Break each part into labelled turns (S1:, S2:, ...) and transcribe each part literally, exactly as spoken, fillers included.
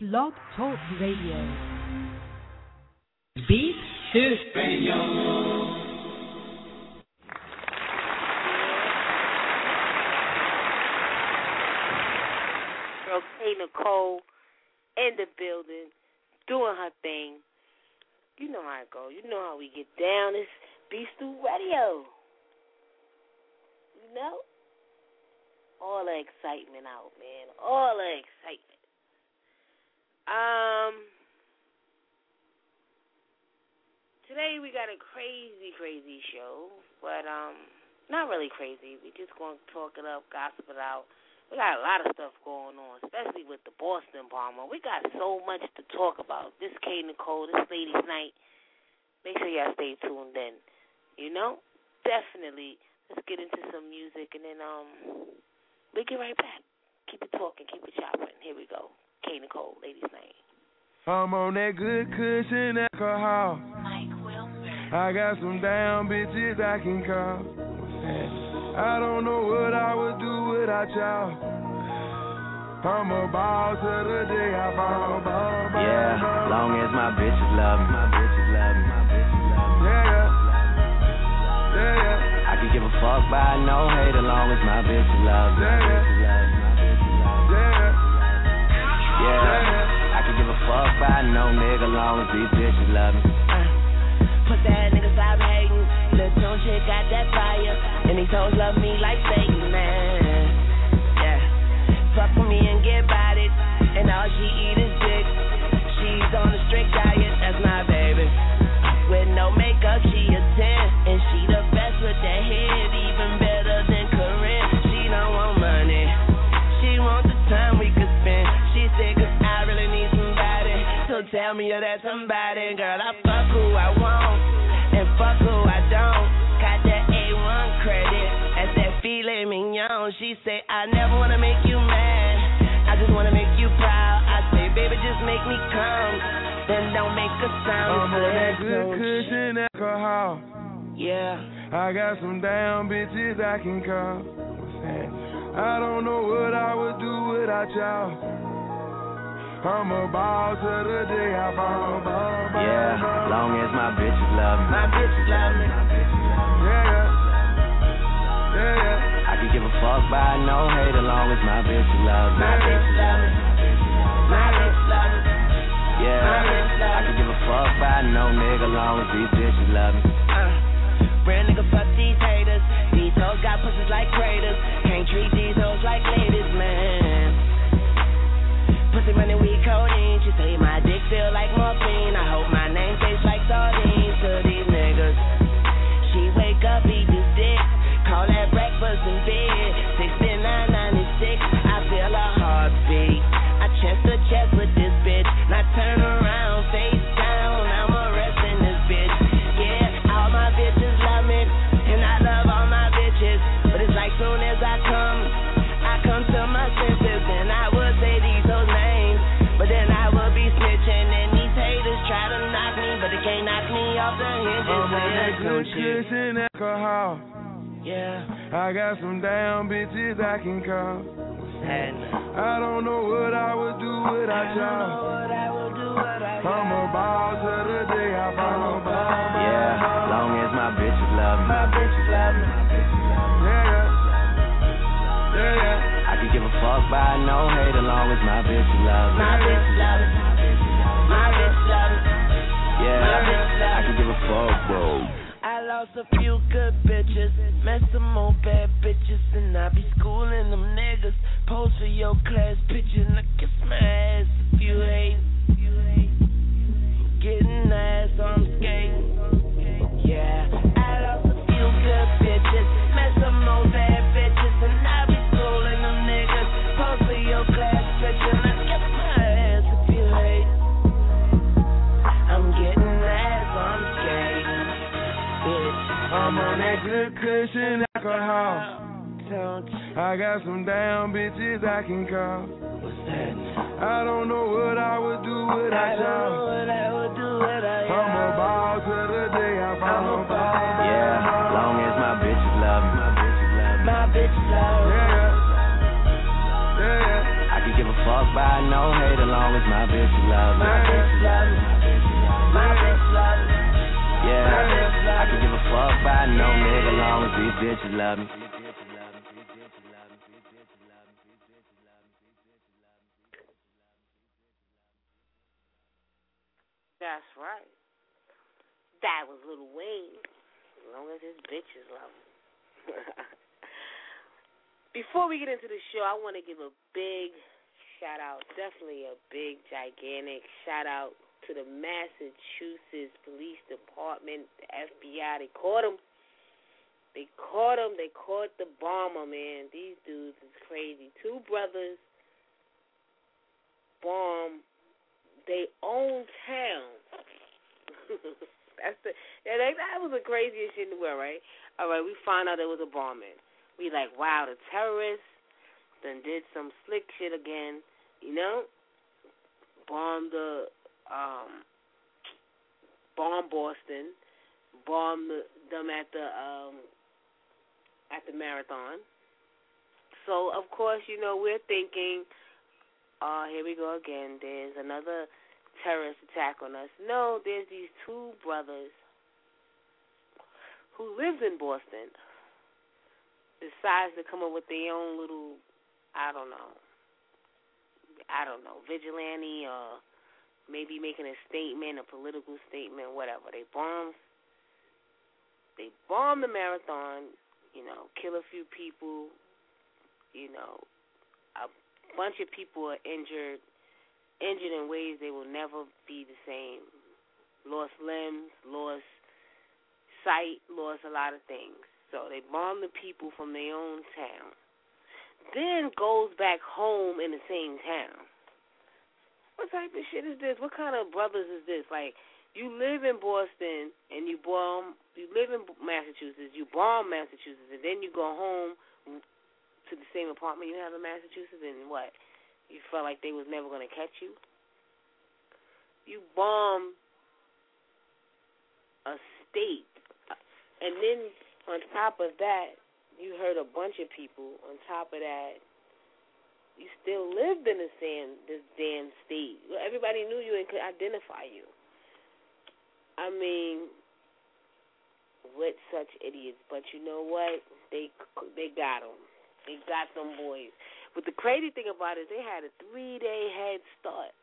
S1: Blog Talk Radio.
S2: Beat Soup Radio.
S3: Girl K. Nicole in the building, doing her thing. You know how it go. You know how we get down. It's Beat Soup Radio. You know? All the excitement out, man. All the excitement. Um, today we got a crazy, crazy show, but um, not really crazy. We just gonna talk it up, gossip it out. We got a lot of stuff going on, especially with the Boston Bomber. We got so much to talk about. This K. Nicole, this ladies' night. Make sure y'all stay tuned in. You know, definitely. Let's get into some music, and then um, we get right back. Keep it talking, keep it chopping. Here we go. K. Nicole, ladies' night.
S4: I'm on that good cushion alcohol.
S3: Mike Wilson.
S4: I got some down bitches I can call. I don't know what I would do without y'all. I'm a ball to the day I ball, ball, ball.
S5: Yeah, ball. Long as my bitches love me, my bitches love me, my bitches love me.
S4: Yeah, yeah, yeah, yeah.
S5: I can give a fuck by no hate as long as my bitches love me, my bitches love me, my bitches love me.
S4: Yeah.
S5: Yeah, I can give a fuck by no nigga long as these bitches love me.
S6: Uh, put that nigga stop hating. Lil' Tune chick got that fire, and these hoes love me like Satan, man. Yeah, fuck with me and get bodied, and all she eat is dick. She's on a strict diet, that's my baby. With no makeup, she a ten, and she the best with that head, even better than Corinne. She don't want money, she wants the time we could spend. She said, cause I really need somebody, so tell me you're that somebody. Girl, I fuck who I want, and fuck who I don't. Got that A one credit, that's that filet mignon. She say, I never wanna make you mad, I just wanna make you proud. I say, baby, just make me come, then don't make a sound.
S4: I'm on that good cushion alcohol.
S6: Yeah,
S4: I got some down bitches I can call. I don't know what I would do without y'all. I'm a ball to the day I ball, ball, ball.
S5: Yeah,
S4: ball.
S5: Long as my bitches love me,
S6: my bitches love me.
S4: Yeah, yeah, yeah, yeah.
S5: I can give a fuck by no hate as long as my bitches love me,
S6: my bitches love me, my bitches love me.
S5: Yeah,
S6: my bitches love me.
S5: I can give a fuck by no nigga long as these bitches love me.
S6: Uh, real nigga, fuck these haters. These hoes got pussies like craters. Can't treat these hoes like ladies, man. Pussy money, we codeine. She say my dick feel like morphine. I hope my name tastes like sardines to these niggas. She wake up, eat this dick, call that breakfast in bed. sixty-nine ninety-six, I feel a heartbeat. I chest to chest with this bitch. Now turn around, face down, I'm arresting this bitch. Yeah, all my bitches love me, and I love all my bitches. But it's like soon as I come, I come to my senses, and I would say these hoes names, but then I would be snitching, and these haters try to knock me, but they can't knock me off the hinges.
S4: I'm on that
S6: Lil'
S4: good
S6: Tune shit.
S4: cushion alcohol.
S6: Yeah,
S4: I got some down bitches I can call.
S6: and
S4: I don't know what I would do without
S6: I don't know
S4: y'all.
S6: what I will do without
S4: I'm a ball to the day I ball, ball.
S5: Yeah, long as my bitches love me,
S6: my bitches love me.
S4: Yeah, yeah, yeah, yeah.
S5: I can give a fuck by no hate as long as my bitches love me.
S6: My bitches love me. My bitches love me.
S5: Yeah,
S6: My bitches love
S5: I
S6: me.
S5: can give a fuck, bro.
S6: I lost a few good bitches, met some more bad bitches, and I be schooling them niggas. Pose for your class picture, and I kiss my ass if you hate. Getting ass on skating. Yeah, I lost a few good bitches, met some more bad bitches, and I be schooling them niggas. Pose for your class picture, and I kiss my ass if you hate. I'm getting ass on skating.
S4: I'm on that good cushion alcohol. I got some down bitches I can call.
S6: What's that?
S4: I don't know what I would do without
S6: I don't know
S4: y'all.
S6: what I would do without y'all.
S4: I'm a ball to the day I ball, ball.
S5: Yeah, long as my bitches love me, my bitches love me.
S6: My bitches love me.
S4: Yeah, yeah, yeah.
S5: I can give a fuck fuck by no hate as long as my bitch love me.
S6: My bitch love me. My bitch love me.
S5: Yeah, I can give a fuck by no nigga as long as these bitches love me.
S3: That's right. That was Lil Wayne. As long as his bitches love him. Before we get into the show, I want to give a big shout out, definitely a big, gigantic shout out to the Massachusetts Police Department, the F B I. They caught him. They caught him. They caught the bomber, man. These dudes is crazy. Two brothers bomb their own town. That's the yeah, that, that was the craziest shit in the world, right? All right, we found out there was a bombing. We like, wow, the terrorists then did some slick shit again, you know? Bombed the um bomb Boston, bombed them at the um at the marathon. So of course, you know, we're thinking, oh, here we go again. There's another terrorist attack on us. No, there's these two brothers who lives in Boston decides to come up with their own little, I don't know, I don't know, vigilante or maybe making a statement, a political statement, whatever. They bomb, they bomb the marathon, you know, kill a few people, you know, a bunch of people are injured, injured in ways they will never be the same. Lost limbs, lost sight, lost a lot of things. So they bomb the people from their own town. Then goes back home in the same town. What type of shit is this? What kind of brothers is this? Like, you live in Boston and you bomb, you live in Massachusetts, you bomb Massachusetts, and then you go home to the same apartment you have in Massachusetts, and what? You felt like they was never going to catch you? You bomb a state. And then on top of that, you hurt a bunch of people. On top of that, you still lived in the same, this damn state. Everybody knew you and could identify you. I mean, what such idiots. But you know what? They they got them. They got them boys. But the crazy thing about it, they had a three-day head start.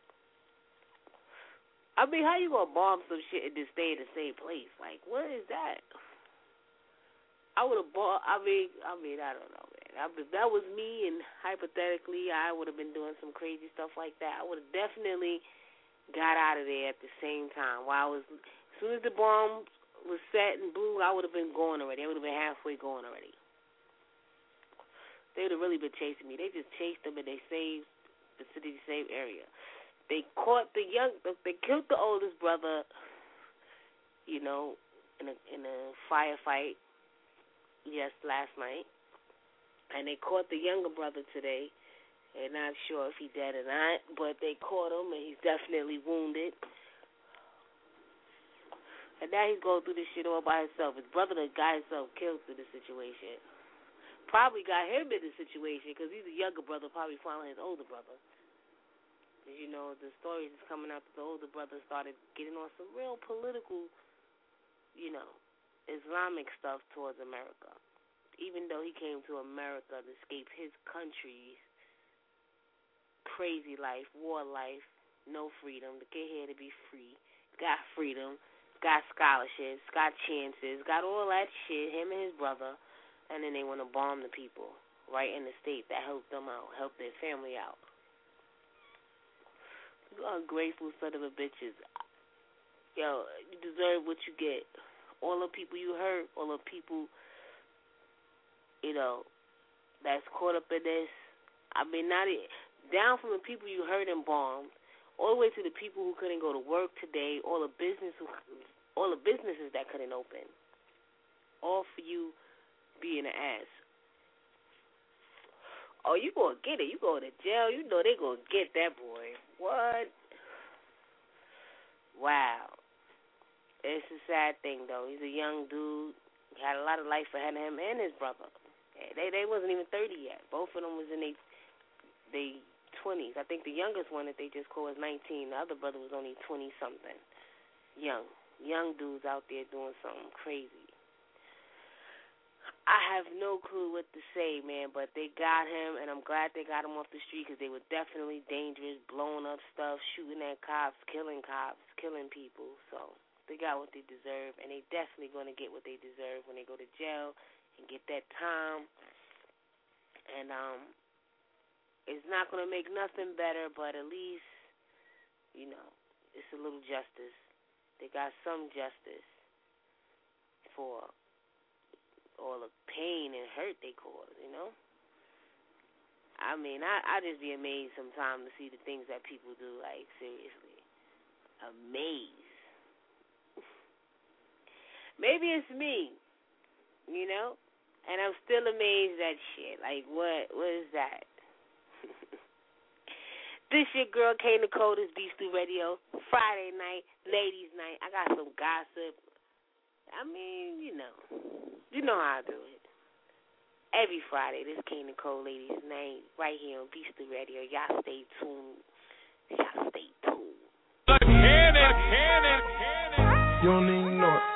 S3: I mean, how you going to bomb some shit and just stay in the same place? Like, what is that? I would have bought, I mean, I mean, I don't know, man. I, if that was me, and hypothetically, I would have been doing some crazy stuff like that. I would have definitely got out of there at the same time. While I was, as soon as the bomb was set and blew, I would have been going already. I would have been halfway going already. They would have really been chasing me. They just chased them and they saved the city, saved area. They caught the young, they killed the oldest brother, you know, in a in a firefight. Yes, last night. And they caught the younger brother today. They're not sure if he's dead or not, but they caught him, and he's definitely wounded. And now he's going through this shit all by himself. His brother that got himself killed through the situation. Probably got him in the situation because he's a younger brother, probably following his older brother. As you know, the stories is coming out that the older brother started getting on some real political, you know, Islamic stuff towards America. Even though he came to America to escape his country's crazy life, war life, no freedom. The kid here to be free. Got freedom, got scholarships, got chances, got all that shit, him and his brother, and then they want to bomb the people right in the state that helped them out, helped their family out. You ungrateful son of a bitches. Yo, you deserve what you get. All the people you hurt, all the people, you know, that's caught up in this. I mean, not it, down from the people you hurt and bombed, all the way to the people who couldn't go to work today, all the business, who, all the businesses that couldn't open, all for you being an ass. Oh, you gonna get it? You going to jail? You know they gonna get that boy. What? Wow. It's a sad thing, though. He's a young dude. He had a lot of life ahead of him and his brother. They they wasn't even thirty yet. Both of them was in their they twenties. I think the youngest one that they just called was nineteen. The other brother was only twenty-something. Young. Young dudes out there doing something crazy. I have no clue what to say, man, but they got him, and I'm glad they got him off the street because they were definitely dangerous, blowing up stuff, shooting at cops, killing cops, killing people. So they got what they deserve, and they definitely going to get what they deserve when they go to jail and get that time. And um, it's not going to make nothing better, but at least, you know, it's a little justice. They got some justice for all the pain and hurt they cause, you know? I mean, I, I just be amazed sometimes to see the things that people do, like, seriously. Amazed. Maybe it's me, you know? And I'm still amazed at shit. Like, what? What is that? This your girl, K Nicole, this Beef Stew Radio. Friday night, ladies' night. I got some gossip. I mean, you know. You know how I do it. Every Friday, this K Nicole, ladies' night, right here on Beef Stew Radio. Y'all stay tuned. Y'all stay tuned.
S2: The cannon, cannon, cannon.
S4: You don't even know it.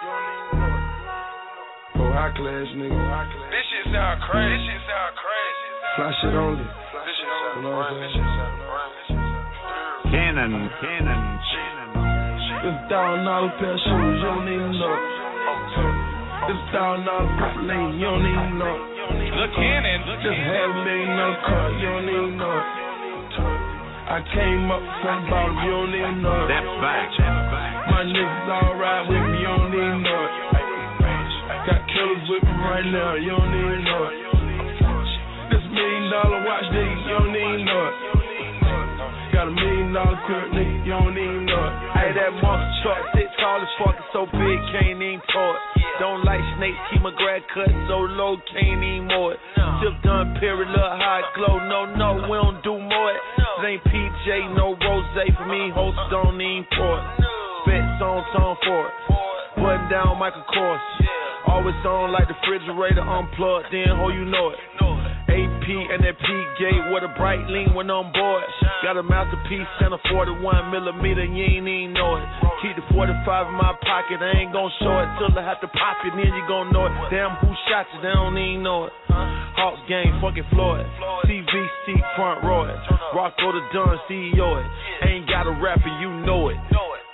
S4: Oh, high class, nigga.
S1: This shit sound crazy. This shit sound crazy.
S4: Fly shit only.
S1: This shit sound
S4: You know what I'm
S1: crazy. This
S4: saying?
S1: shit sound crazy.
S5: Cannon, cannon, cannon.
S4: It's a thousand dollar pair of shoes, you don't even know it. It's a thousand dollar purple lane, you don't even know it.
S2: The cannon, the
S4: Just half a million dollar car, you don't even know it. I came up from the bottom, you don't even know it.
S5: That's back.
S4: My niggas all ride with me, you don't even know it. Got killers with me right now, you don't even know it. This million dollar watch, nigga, you don't even know it. Got a million dollar crib, nigga, you don't even know it.
S7: Hey, that monster truck, six tall as fuck, it's so big, can't even tow it. Don't like snakes, keep my grad cut so low, can't even mow it. Tip done, period, look high glow. No, no, we don't do more it. It ain't P J, no rose for me, host don't even pour it. Spits on tone for it. Button down Michael Kors. Always on like the refrigerator unplugged, then ho, you know it. A P and that P gate with a bright lean when on board. Got a masterpiece and a forty-one millimeter, you ain't even know it. Keep the forty-five in my pocket, I ain't gon' show it till I have to pop it, then you gon' know it. Damn, who shot you, they don't even know it. Hawks game, fucking Floyd. C V C front row it. Rocco the Dunn, C E O it. Ain't got a rapper, you know it.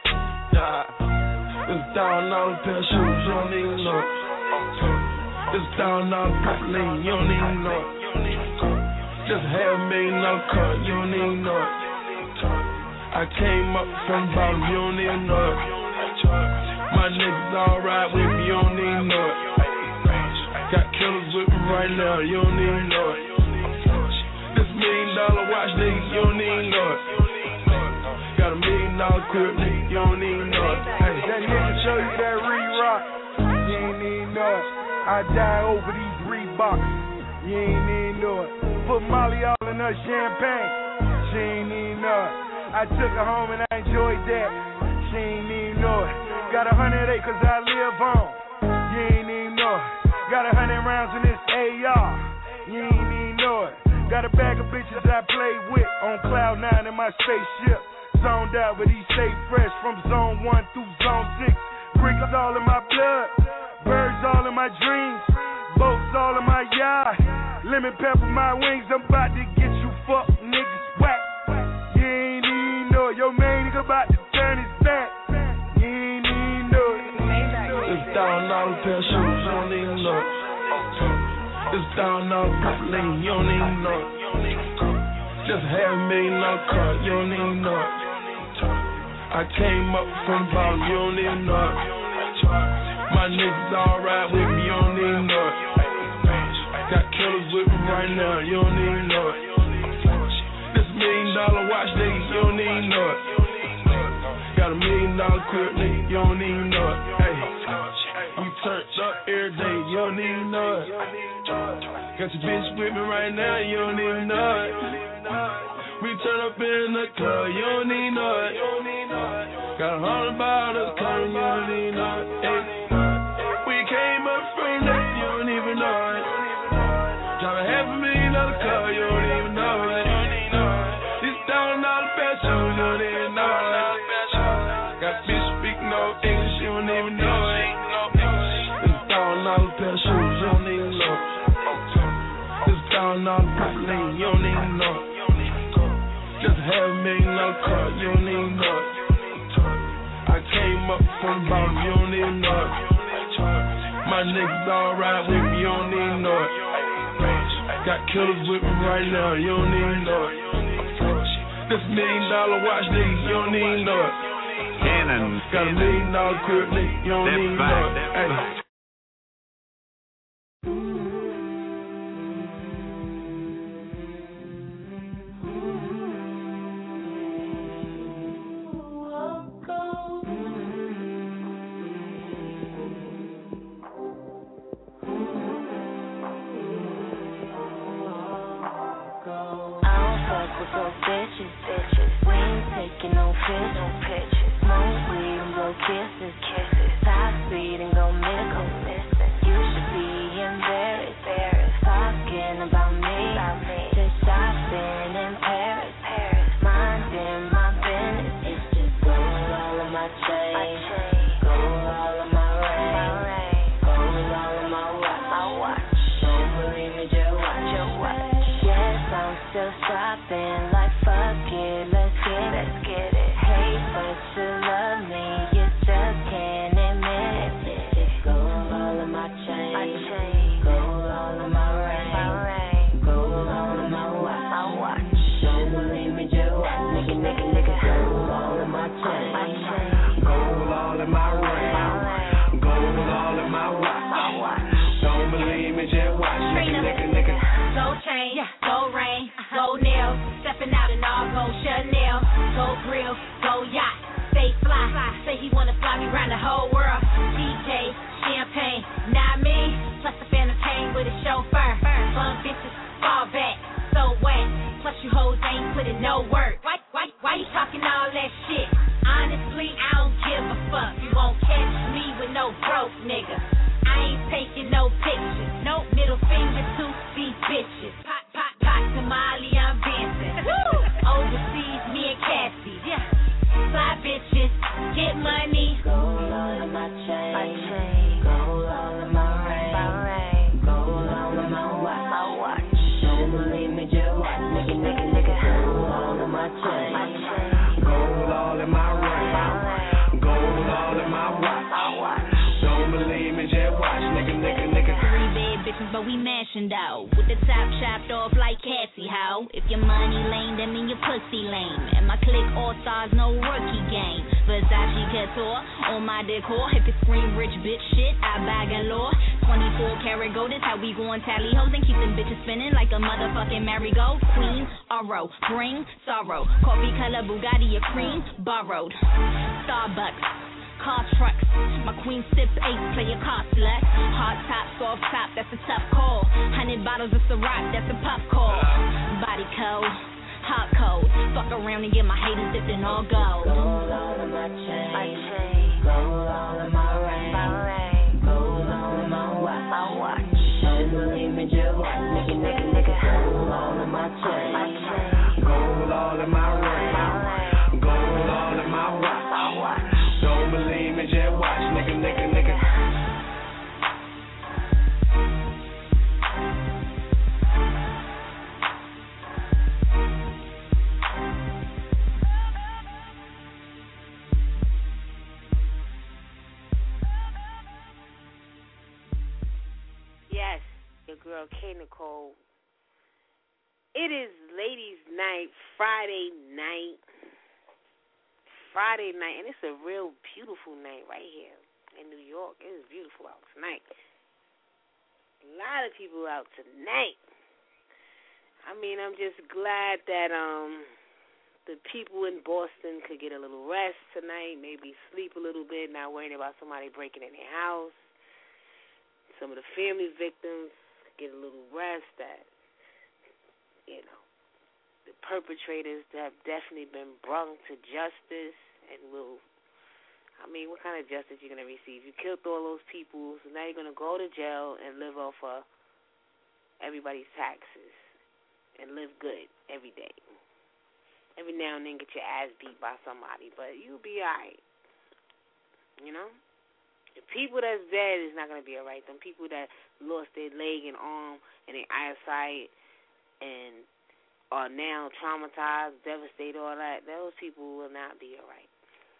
S4: It's a thousand dollar pair of shoes, you don't even know it. It's a thousand dollar purple lane, you don't even know it. Just half a million dollar car, you don't even know it. I came up from the bottom, you don't even know it. My niggas all ride with me, you don't even know it. Got killers with me right now, you don't even know it. This million dollar watch, nigga, you don't even know it. Got a million dollar crib, nigga, you don't even know it. Hey, that nigga show you that re-rock, you ain't even know it. I die over these Reeboks, you ain't even know it. Put Molly all in her champagne, she ain't even know it. I took her home and I enjoyed that, she ain't even know it. Got a hundred acres I live on, you ain't even know it. Got a hundred rounds in this A R, you ain't even know it. Got a bag of bitches I play with on cloud nine in my spaceship. Zoned out, but he stay fresh from zone one through zone six. Bricks all in my blood, birds all in my dreams, boats all in my yard. Lemon pepper my wings, I'm about to get you fuck niggas whack. You ain't even know it. Your main nigga about to turn his back. You ain't even know it. It's a thousand dollar pair of shoes, you don't even know it. It's a thousand dollar purple lane, you don't even know it. Just half a million dollar car, you don't even know it. I came up from the bottom, you don't even know it. My niggas all ride with me, you don't even know it. Got killers with me right now, you don't even know it. This million dollar watch, nigga, you don't even know it. Got a million dollar crib, nigga, you don't even know it. Hey, we turned up every day, you don't even know it. Got your bitch with me right now, you don't even know it. We turn up in the club, you don't even know it. Got a hundred bottles coming, you don't even know it. Hey, we came up from that, you don't even know it. Drive a half a million dollar car, you don't even know it. ain't no cut, you don't even know it. I came up from the bottom, you don't even know it. My niggas all ride with me, you don't even know it. Got killers with me right now, you don't even know it. This million dollar watch, nigga, you don't even know it.
S8: Cannon.
S4: Got a million dollar crib, nigga, you don't
S8: Step
S4: even
S8: back,
S4: know it.
S8: step
S4: Hey.
S8: back.
S6: Bitches, bitches, we ain't taking no pictures, no pictures. Smoke weed and blow kisses, kisses. Top speed and go missing. You should be embarrassed, embarrassed. Talking about me, about me. Just shopping in Paris, Paris. Minding my business, it's just gold all of my chain, gold all of my ring, gold all of my watch, my watch. Don't believe me, just watch, just watch. Yes, I'm still shopping. Fuck it, let's get it, let's get it. Hate but you love me, you just can't admit it. Just gold all of my chain, my chain. Gold all of my ring, my ring. Gold all of my watch, my watch. Don't believe me, just watch. Nigga, nigga, nigga. Gold all of my chain, my chain. Gold all of my ring, my ring. Gold all of my watch, my watch. Don't believe me, just watch. Nigga, nigga, nigga.
S9: Gold chain, gold ring, gold nails. Stepping out in all gold Chanel, gold grill, gold yacht, stay fly. Say he wanna fly me around the whole world. D J, champagne, not me. Plus the phantom hang with a chauffeur. Fun bitches, fall back, so wet. Plus you hoes ain't put in no work. Why, why, why you talking all that shit? Honestly, I don't give a fuck. You won't catch me with no broke nigga. I ain't taking no pictures. No middle finger to these bitches. Pop, pop, pop, Somali, I'm dancing. Overseas, me and Cassie. Yeah. Fly bitches, get money.
S6: Gold all of my chain, my chain. Gold all of my ring, my ring. Gold all of my watch, my watch. Don't believe me, just watch. Nigga, nigga, nigga. Gold all of my chain, my chain. Gold all of my ring, my ring. Gold all of my watch, my watch. Don't believe me, just watch. Nigga, nigga, nigga.
S9: Three bad bitches, but we mashing though. With the top chopped off like Cassie, how? If your money lame, that mean your pussy lame. And my clique all stars, no rookie game. Versace Couture on my decor. If it scream rich bitch shit, I buy galore. twenty-four karat gold is how we goin' tally hoes and keep them bitches spinning like a motherfucking merry-go. Queen, Oro, bring sorrow. Coffee color Bugatti or cream, borrowed. Starbucks, car trucks. My queen sip eight, play a car slut. Hard top, soft top, that's a tough call. Hundred bottles of Ciroc, that's a pop call. Body code, hot code. Fuck around and get my haters dipped in all gold.
S6: Gold all of my chain, my chain. Gold all of my ring, my ring. Gold all of my watch, my watch. Don't believe me, just watch. Nigga, nigga, nigga. Gold all of my chain, my chain. Gold all of my ring, my ring. Gold all of my watch, my watch. Don't believe me, just watch. Nigga, nigga, nigga.
S3: Yes, your girl K. Nicole. It is ladies' night, Friday night. Friday night, and it's a real beautiful night right here in New York. It is beautiful out tonight. A lot of people out tonight. I mean, I'm just glad that um the people in Boston could get a little rest tonight, maybe sleep a little bit, not worrying about somebody breaking in their house. Some of the family victims get a little rest. That, you know, the perpetrators have definitely been brought to justice and will, I mean, what kind of justice you're going to receive? You killed all those people, so now you're going to go to jail and live off of everybody's taxes and live good every day. Every now and then get your ass beat by somebody, but you'll be all right, you know? The people that's dead is not going to be all right. Them people that lost their leg and arm and their eyesight and are now traumatized, devastated, all that, those people will not be all right.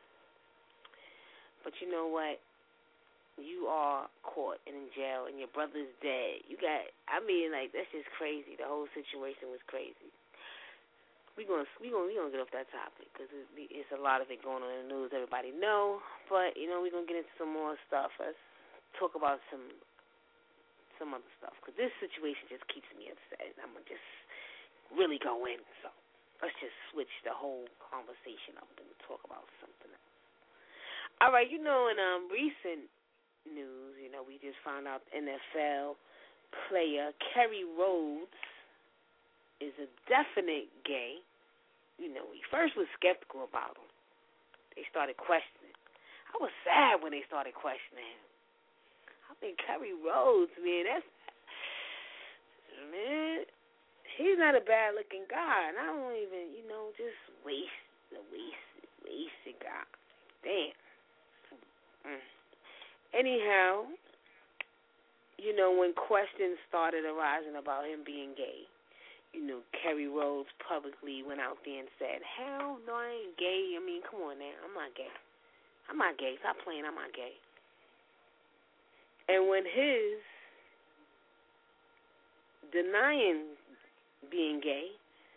S3: But you know what? You are caught and in jail, and your brother's dead. You got, I mean, like, that's just crazy. The whole situation was crazy. We're going to we gonna, we gonna get off that topic because it's, it's a lot of it going on in the news. Everybody know. But, you know, we're going to get into some more stuff. Let's talk about some some other stuff because this situation just keeps me upset. I'm going to just really go in. So let's just switch the whole conversation up and talk about something else. All right, you know, in um, recent news, you know, we just found out N F L player Kerry Rhodes is a definite gay. You know, we first was skeptical about him. They started questioning. I was sad when they started questioning him. I think Kerry Rhodes, man, that's, man, he's not a bad-looking guy. And I don't even, you know, just waste, the wasted, wasted guy. Damn. Mm. Anyhow, you know, when questions started arising about him being gay, you know, Kerry Rhodes publicly went out there and said, hell no, I ain't gay. I mean, come on now. I'm not gay. I'm not gay. Stop playing. I'm not gay. And when his denying being gay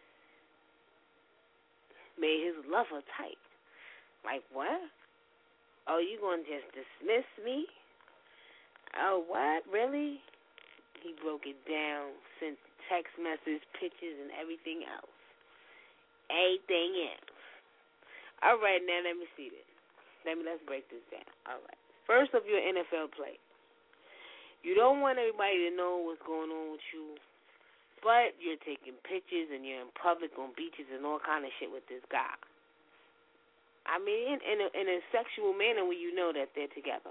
S3: made his lover tight. Like, what? Oh, you going to just dismiss me? Oh, what? Really? He broke it down, sent text message, pictures, and everything else. Everything else. All right, now let me see this. Let me, let's break this down. All right. First of your N F L play. You don't want everybody to know what's going on with you, but you're taking pictures and you're in public on beaches and all kind of shit with this guy. I mean, in, in, a, in a sexual manner where you know that they're together.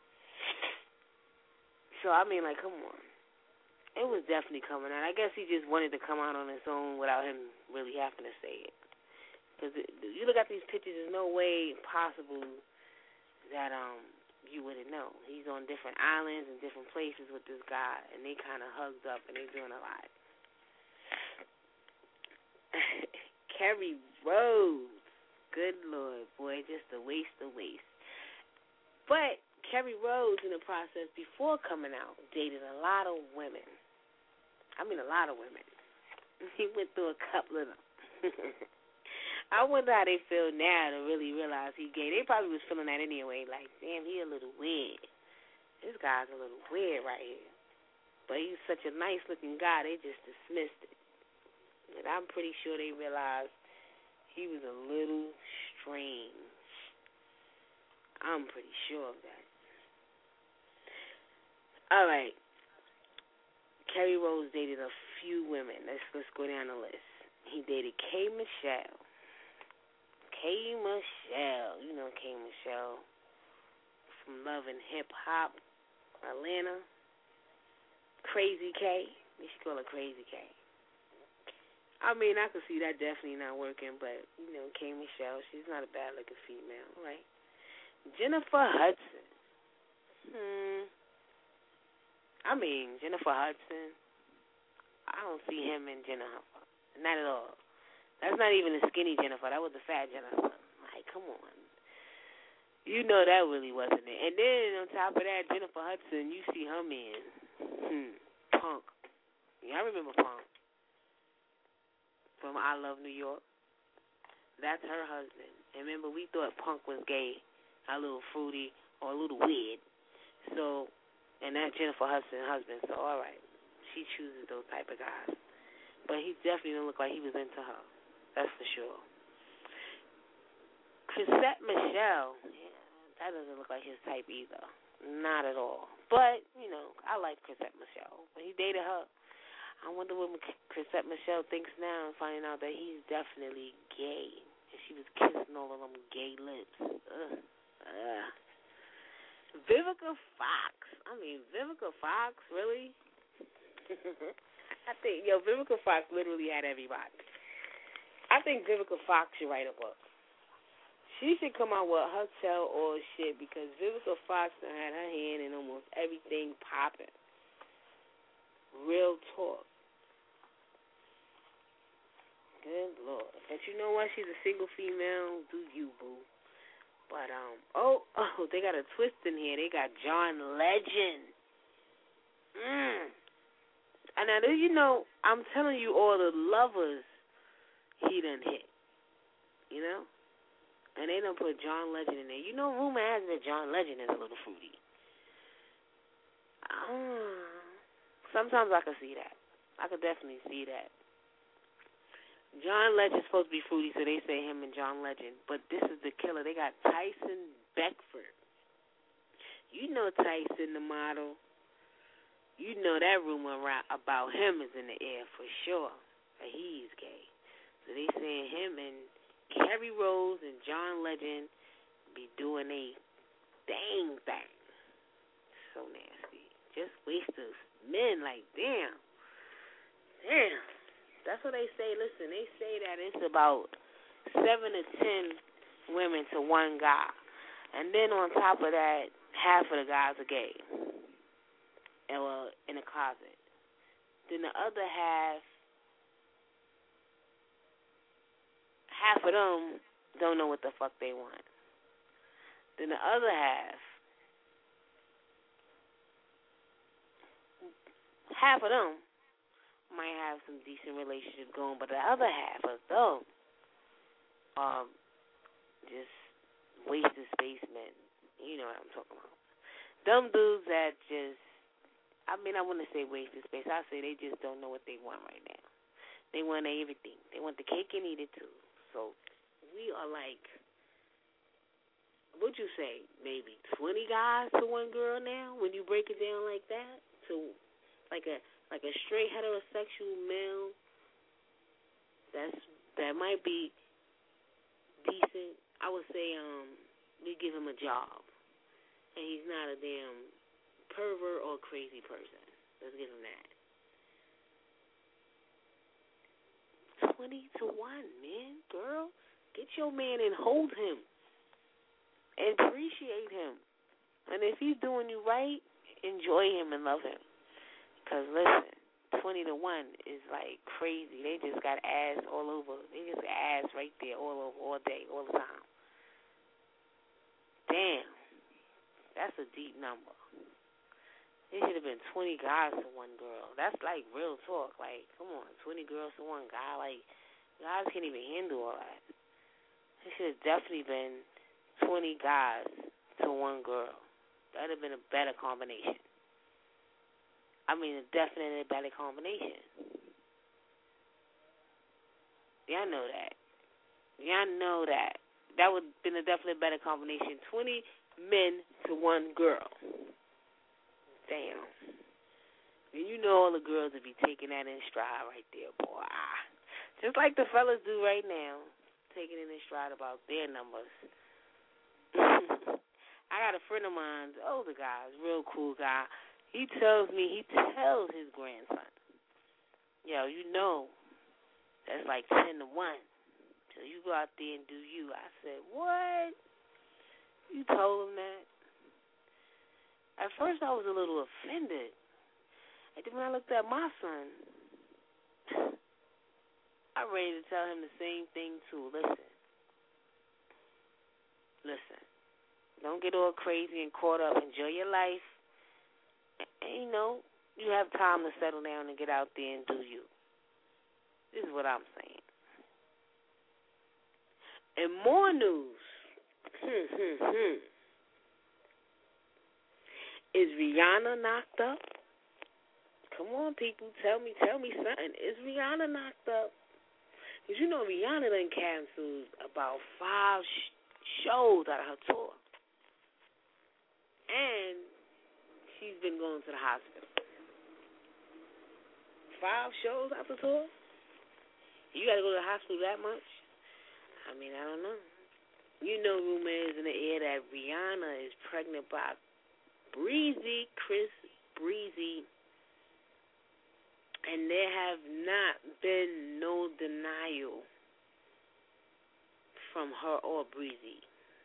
S3: So, I mean, like, come on. It was definitely coming out. I guess he just wanted to come out on his own without him really having to say it. Because you look at these pictures, there's no way possible that um you wouldn't know. He's on different islands and different places with this guy, and they kind of hugged up, and they're doing a lot. Kerry Rhodes. Good Lord, boy, just a waste of waste. But Kerry Rhodes, in the process, before coming out, dated a lot of women. I mean, a lot of women. He went through a couple of them. I wonder how they feel now to really realize he's gay. They probably was feeling that anyway, like, damn, he a little weird. This guy's a little weird right here. But he's such a nice-looking guy, they just dismissed it. And I'm pretty sure they realized he was a little strange. I'm pretty sure of that. All right. Kerry Rhodes dated a few women. Let's let's go down the list. He dated K. Michelle. K. Michelle. You know K. Michelle from Love and Hip Hop, Atlanta. Crazy K. We should call her Crazy K. I mean, I could see that definitely not working, but, you know, K. Michelle, she's not a bad-looking female, right? Jennifer Hudson. Hmm. I mean, Jennifer Hudson, I don't see him in Jennifer. Not at all. That's not even a skinny Jennifer. That was a fat Jennifer. Like, come on. You know that really wasn't it. And then on top of that, Jennifer Hudson, you see her man. Hmm. Punk. Yeah, I remember Punk. From I Love New York. That's her husband. And remember, we thought Punk was gay, a little fruity, or a little weird. So, and that's Jennifer Hudson's husband. So, all right. She chooses those type of guys. But he definitely don't look like he was into her. That's for sure. Chrisette Michelle, yeah, that doesn't look like his type either. Not at all. But, you know, I like Chrisette Michelle. But he dated her. I wonder what Chrisette Michelle thinks now and finding out that he's definitely gay. And she was kissing all of them gay lips. Ugh. Ugh. Vivica Fox. I mean, Vivica Fox, really? I think, yo, Vivica Fox literally had everybody. I think Vivica Fox should write a book. She should come out with her tell all shit because Vivica Fox done had her hand in almost everything popping. Real talk. Good Lord. But you know what? She's a single female. Do you, boo. But, um, oh, oh, they got a twist in here. They got John Legend. Mm. And now, do you know, I'm telling you all the lovers he done hit. You know? And they done put John Legend in there. You know, rumor has it that John Legend is a little fruity. Uh, sometimes I can see that. I could definitely see that. John Legend's supposed to be fruity, so they say him and John Legend. But this is the killer. They got Tyson Beckford. You know Tyson, the model. You know that rumor about him is in the air for sure. That he's gay. So they saying him and Kerry Rose and John Legend be doing a dang thing. So nasty. Just wasters. Men, like, damn. Damn. That's what they say. Listen, they say that it's about seven to ten women to one guy. And then on top of that, half of the guys are gay. And, well, in the closet. Then the other half, half of them don't know what the fuck they want. Then the other half, half of them might have some decent relationship going, but the other half of them um just wasted spacemen. You know what I'm talking about. Them dudes that just, I mean, I wouldn't say wasted space. I say they just don't know what they want right now. They want everything. They want the cake and eat it too. So we are like, what'd you say, maybe twenty guys to one girl now when you break it down like that? So like a like a straight heterosexual male that's that might be decent. I would say um we give him a job and he's not a damn pervert or crazy person. Let's give him that. Twenty to one, man, girl. Get your man and hold him. And appreciate him. And if he's doing you right, enjoy him and love him. Because, listen, twenty to one is, like, crazy. They just got ass all over. They just got ass right there all over, all day, all the time. Damn. That's a deep number. It should have been twenty guys to one girl. That's, like, real talk. Like, come on, twenty girls to one guy. Like, guys can't even handle all that. It should have definitely been twenty guys to one girl. That would have been a better combination. I mean, a definitely better combination. Y'all know that. Y'all know that. That would have been a definitely better combination. twenty men to one girl. Damn. And you know all the girls would be taking that in stride right there, boy. Just like the fellas do right now, taking it in stride about their numbers. I got a friend of mine, older guy, real cool guy. He tells me, he tells his grandson, yo, you know, that's like ten to one. So you go out there and do you. I said, what? You told him that? At first I was a little offended. And then when I looked at my son, I'm ready to tell him the same thing too. Listen. Listen. Don't get all crazy and caught up. Enjoy your life. And, you know, you have time to settle down and get out there and do you. This is what I'm saying. And more news. Hmm, hmm, hmm. Is Rihanna knocked up? Come on, people. Tell me, tell me something. Is Rihanna knocked up? Because you know Rihanna done canceled about five sh- shows out of her tour. And she's been going to the hospital. Five shows out the tour? You got to go to the hospital that much? I mean, I don't know. You know rumors in the air that Rihanna is pregnant by Breezy, Chris Breezy. And there have not been no denial from her or Breezy.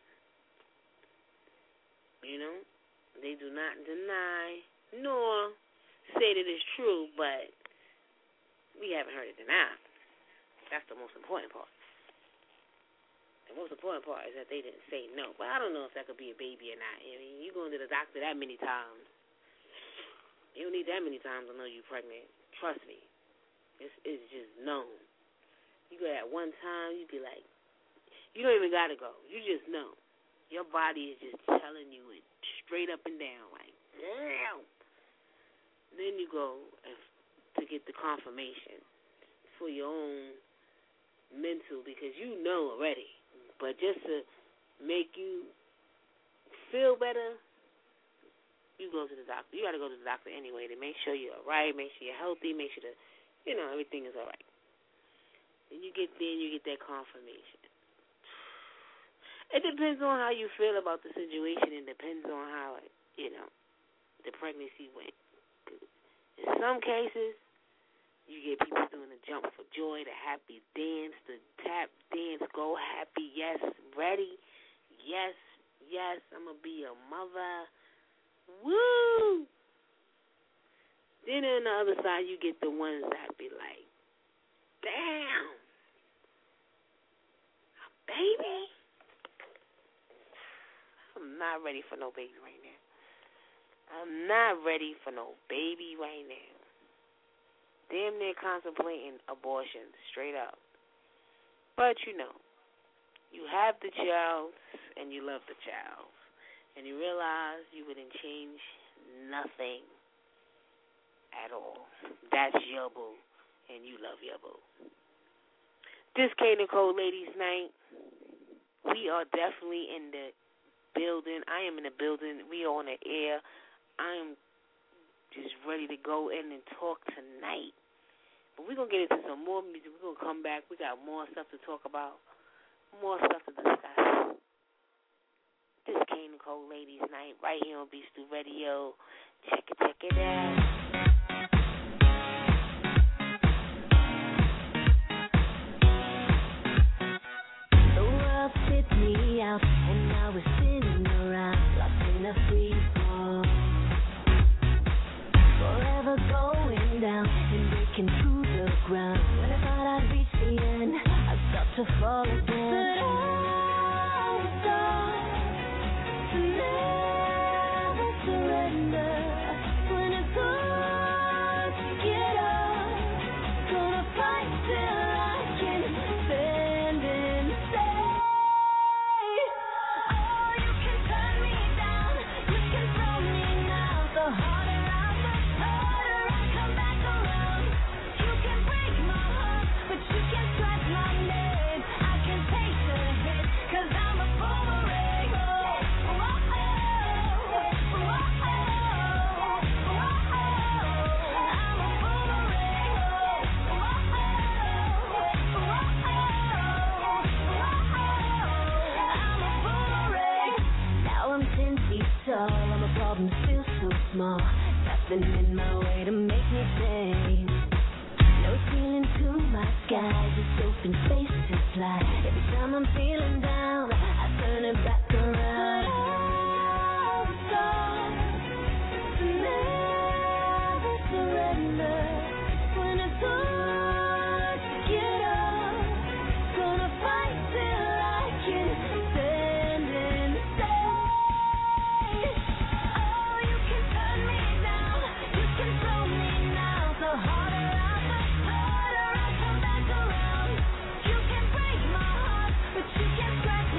S3: You know? They do not deny nor say that it's true, but we haven't heard it denied. That's the most important part. The most important part is that they didn't say no. But I don't know if that could be a baby or not. I mean, you're going to the doctor that many times. You don't need that many times to know you're pregnant. Trust me. It's, it's just known. You go that one time, you be like, you don't even got to go. You just know. Your body is just telling you it straight up and down, like, damn. Then you go to get the confirmation for your own mental, because you know already. But just to make you feel better, you go to the doctor. You got to go to the doctor anyway to make sure you're all right, make sure you're healthy, make sure that, you know, everything is all right. And you get there and you get that confirmation. It depends on how you feel about the situation. It depends on how, you know, the pregnancy went. In some cases, you get people doing the jump for joy, the happy dance, the tap dance, go happy, yes, ready, yes, yes, I'm going to be a mother, woo! Then on the other side, you get the ones that be like, damn, a baby? I'm not ready for no baby right now. I'm not ready for no baby right now. Damn near contemplating abortion, straight up. But you know, you have the child and you love the child. And you realize you wouldn't change nothing at all. That's your boo, and you love your boo. This K Nicole Ladies Night. We are definitely in the building. I am in the building. We are on the air. I am just ready to go in and talk tonight. But we're going to get into some more music. We're going to come back. We got more stuff to talk about, more stuff to discuss. This is K Nicole Ladies Night right here on Beast Stew Radio. Check it, check it out.
S8: The world spit me out, and I was spinning around, lost in a free fall. Forever going down and breaking through the ground. When I thought I'd reach the end, I stopped to fall again. But I was taught to never surrender. When it's hard to get up, gonna fight till I can stand and say, oh, you can turn me down, you can throw me now. The harder I work, harder I come back around. You can break my heart, but you can't strike my name. I can take the hit, cause I'm a boomerang. Oh, oh, oh, oh, oh, oh, oh, I'm a boomerang. Oh, oh, oh, oh, oh, I'm a boomerang. Now I'm ten feet tall, all my problems feel so small. Nothing in my way to make me change. No ceiling to my sky, just open space to fly. Every time I'm feeling down, I turn it back around. I was taught to never surrender. When it's hard to get up, gonna fight till I can stand and say, oh, you can turn me down, you can throw me now. The harder I work, harder I come back around. You can break my heart, but you can't scratch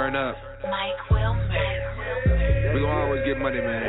S10: Turn up.
S9: Mike Wilmer.
S10: We gon' always get money, man.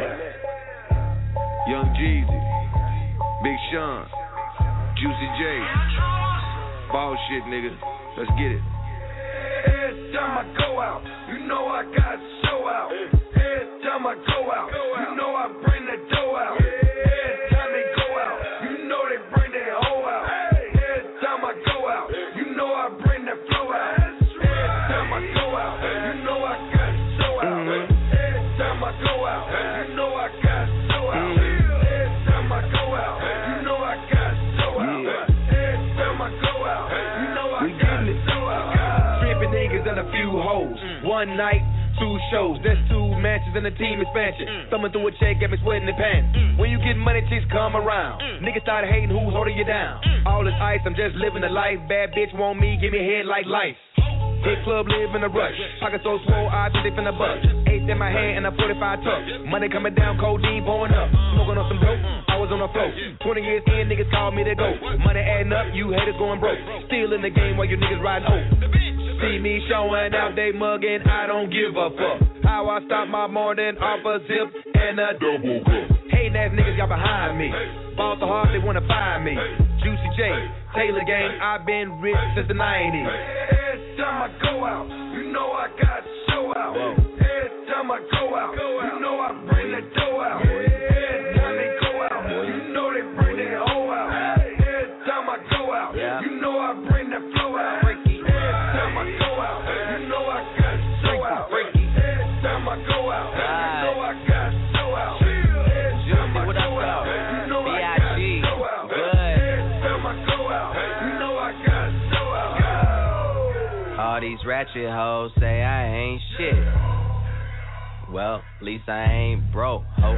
S10: Young Jeezy, Big Sean, Juicy J. Ball shit, nigga. Let's get it.
S4: Every time I go out, you know I got to show out. Every time I go out, you know I bring the dough out. Every time they go out, you know they bring their hoe out. Every time I go out, you know I bring the flow out. Every time I go out, you know I got to show out. Every time I go out, you know I got to show out. Every time I go out, you know I got to show out. Every time I go out, you know I got to show out.
S10: Stripping niggas and a few hoes. One night, two shows. That's two matches and a team expansion. Thumbing through a check, got me sweating the pants. When you get money, chicks come around. Niggas started hating who's holding you down. All this ice, I'm just living the life. Bad bitch want me, give me head like life. Hit club, live in a rush. Pocket so swole, I think they finna bust. Eight in my hand and a forty-five tuck. Money coming down, codeine pouring up. Smoking on some dope, I was on the floor. Twenty years in, niggas call me to go. Money adding up, you haters going broke. Still in the game while you niggas riding oak. See me showing out, they mugging, I don't give a fuck. How I start my morning off a zip and a double cup. Hating ass niggas got behind me. Ball so hard they wanna find me. Juicy J, Taylor Gang, I've been rich since the nineties.
S4: Every time I go out, you know I got to show out. Every time I go out, you know I bring the dough out. Every time they go out, you know they bring their hoe out. Every time I go out, you know I bring the flow out. Every time I go out, you know I got to show out. Every time I go out, you know I got to show out. Every time I go out, you know I got to show out. Every time I go out, you know I got to show out.
S5: All these ratchet hoes say I ain't shit. Well, at least I ain't broke, ho.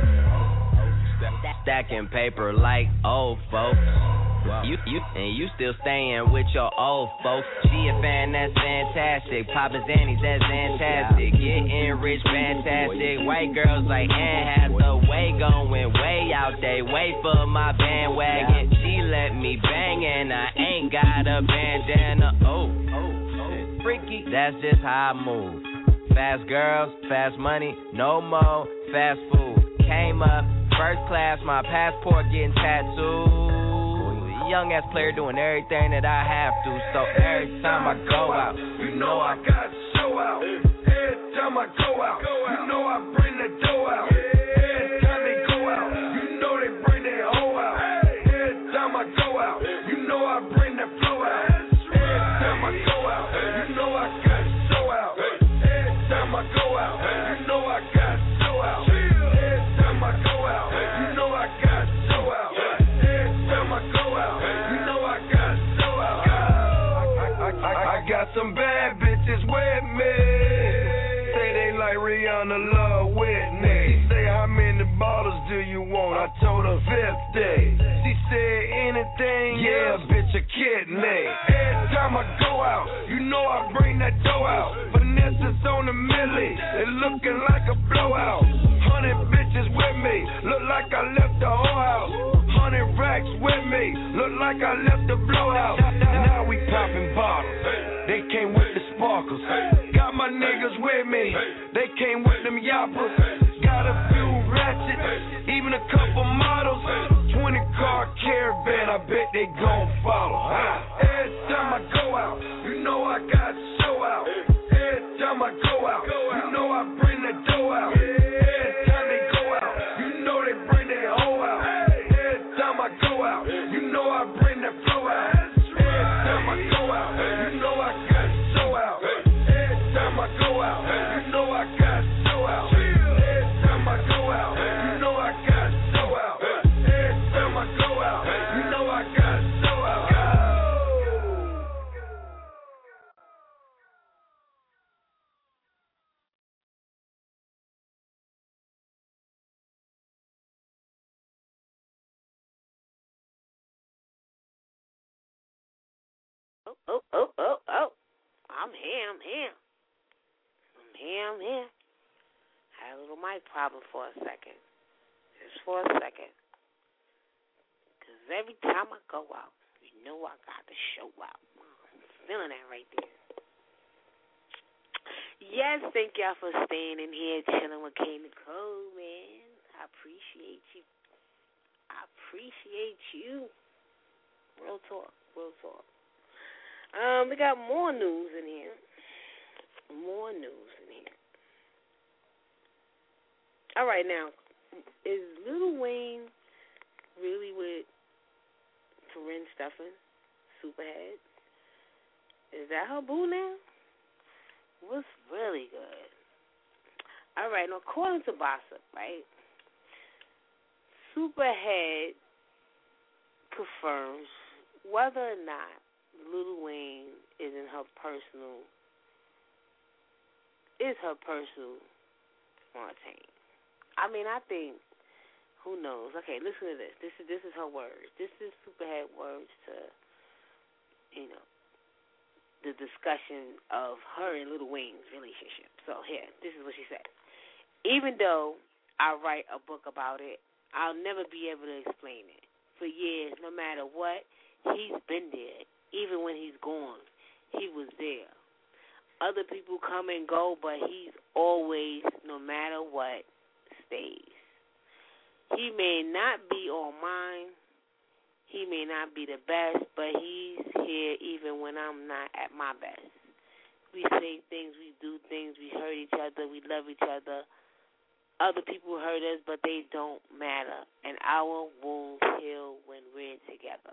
S5: Stacking paper like old folks. You, you, and you still staying with your old folks. She a fan, that's fantastic. Poppin' Zannies, that's fantastic. Getting rich, fantastic. White girls like Anne Hathaway going way out they wait for my bandwagon. She let me bang and I ain't got a bandana. Oh, freaky, that's just how I move. Fast girls, fast money, no more fast food. Came up, first class, my passport getting tattooed. Young ass player doing everything that I have to. So every time I go out,
S4: you know I got to show out. Every time I go out, you know I bring the dough out. Every time they go out, you know they bring their hoe out. Every time I go out, you know I bring the flow out. Every time I go out, you know I got to show out. Every time I go out, you know I got to show out. Every time I go out, you know I got to show out. Every time I go out, you know I got to show out. I, I, I got some bad bitches with me. Say they like Rihanna, love Whitney. Say how many bottles do you want? I told her fifty. She said anything, yeah, bitch, a kidney. Every time I go out, you know I bring that dough out. Vanessa's on the milli, it looking like a blowout. Hundred bitches with me, look like I left the whole house. Hundred racks with me, look like I left the blowout. Now we popping bottles, they came with the sparkles. Got my niggas with me, they came with them yappers. Got a few ratchets, even a couple models. Twenty car caravan, I bet they gon' follow. Every time I go out, you know I got to show out. Every time I go out, you know I bring the dough out. Every time they go out, you know they bring their hoe out. Every time I go out, you know I bring the flow out. Every time I go out, you know I got to show out. Every time I go out, you know I got to show out. Every time I go out, you know I got to show out. Every time I go out, you know I got to show out.
S3: Oh, oh, oh, oh, oh. I'm here, I'm here. I'm here, I'm here. Had a little mic problem for a second. Just for a second. Because every time I go out, you know I got to show out. I'm feeling that right there. Yes, thank y'all for staying in here, chilling with K. Nicole, man. I appreciate you. I appreciate you. Real talk, real talk. Um, we got more news in here. More news in here. All right, now, is Lil Wayne really with Corinne Stuffin, Superhead? Is that her boo now? What's really good? All right, now, according to Gossip, right, Superhead confirms whether or not Lil Wayne is in her personal, is her personal Fontaine. I mean, I think, who knows? Okay, listen to this. This is this is her words. This is Superhead words to, you know, the discussion of her and Lil Wayne's relationship. So here, this is what she said. Even though I write a book about it, I'll never be able to explain it. For years, no matter what, he's been there. Even when he's gone, he was there. Other people come and go, but he's always, no matter what, stays. He may not be all mine. He may not be the best, but he's here even when I'm not at my best. We say things, we do things, we hurt each other, we love each other. Other people hurt us, but they don't matter. And our wounds heal when we're together.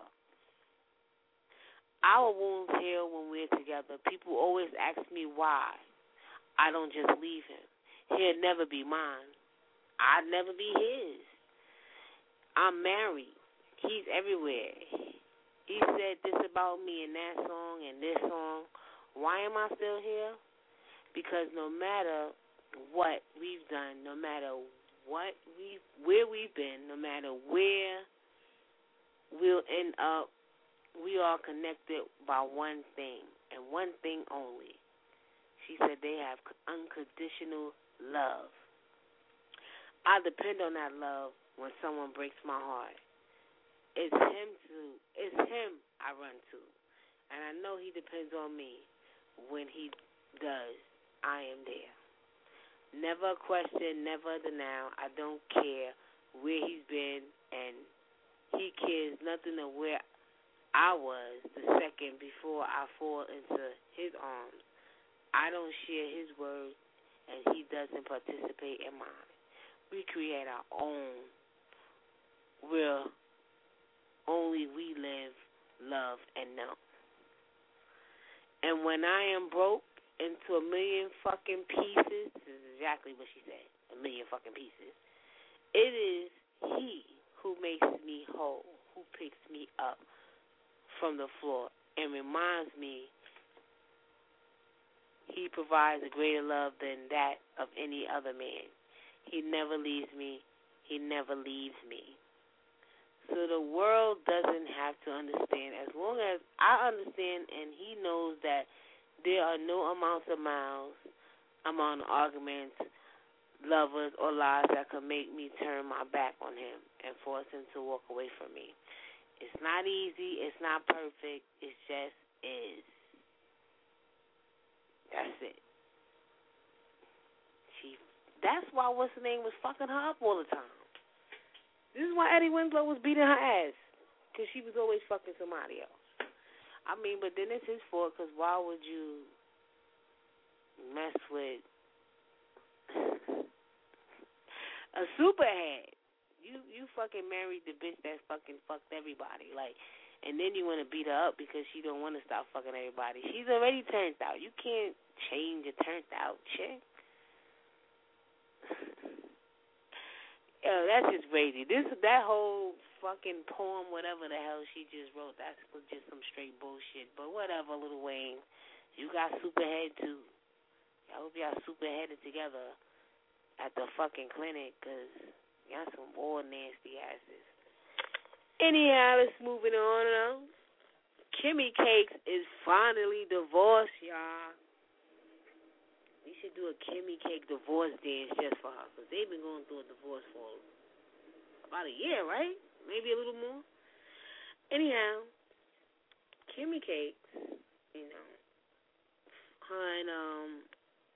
S3: Our wounds heal when we're together. People always ask me why. I don't just leave him. He'll never be mine. I'll never be his. I'm married. He's everywhere. He said this about me in that song and this song. Why am I still here? Because no matter what we've done, no matter what we, where we've been, no matter where we'll end up, we are connected by one thing and one thing only. She said they have unconditional love. I depend on that love when someone breaks my heart. It's him to, it's him I run to. And I know he depends on me. When he does, I am there. Never a question, never a denial. I don't care where he's been, and he cares nothing of where I was the second before I fall into his arms. I don't share his words, and he doesn't participate in mine. We create our own where only we live, love, and know. And when I am broke into a million fucking pieces, this is exactly what she said, a million fucking pieces, it is he who makes me whole, who picks me up from the floor and reminds me he provides a greater love than that of any other man. He never leaves me. He never leaves me. So the world doesn't have to understand. As long as I understand and he knows that there are no amounts of miles, amount of arguments, lovers, or lies that could make me turn my back on him and force him to walk away from me. It's not easy. It's not perfect. It just is. That's it. She. That's why what's her name was fucking her up all the time. This is why Eddie Winslow was beating her ass, because she was always fucking somebody else. I mean, but then it's his fault, because why would you mess with a superhead? You you fucking married the bitch that fucking fucked everybody, like, and then you want to beat her up because she don't want to stop fucking everybody. She's already turned out. You can't change a turned out chick. Yo, that's just crazy. This that whole fucking poem, whatever the hell she just wrote, that's just some straight bullshit. But whatever, Lil Wayne, you got Superhead too. I hope y'all superheaded together at the fucking clinic, because y'all some more nasty asses. Anyhow, let's move it on now. Kimmy Cakes is finally divorced, y'all. We should do a Kimmy Cake divorce dance just for her, because they've been going through a divorce for about a year, right? Maybe a little more. Anyhow, Kimmy Cakes, you know, her and um,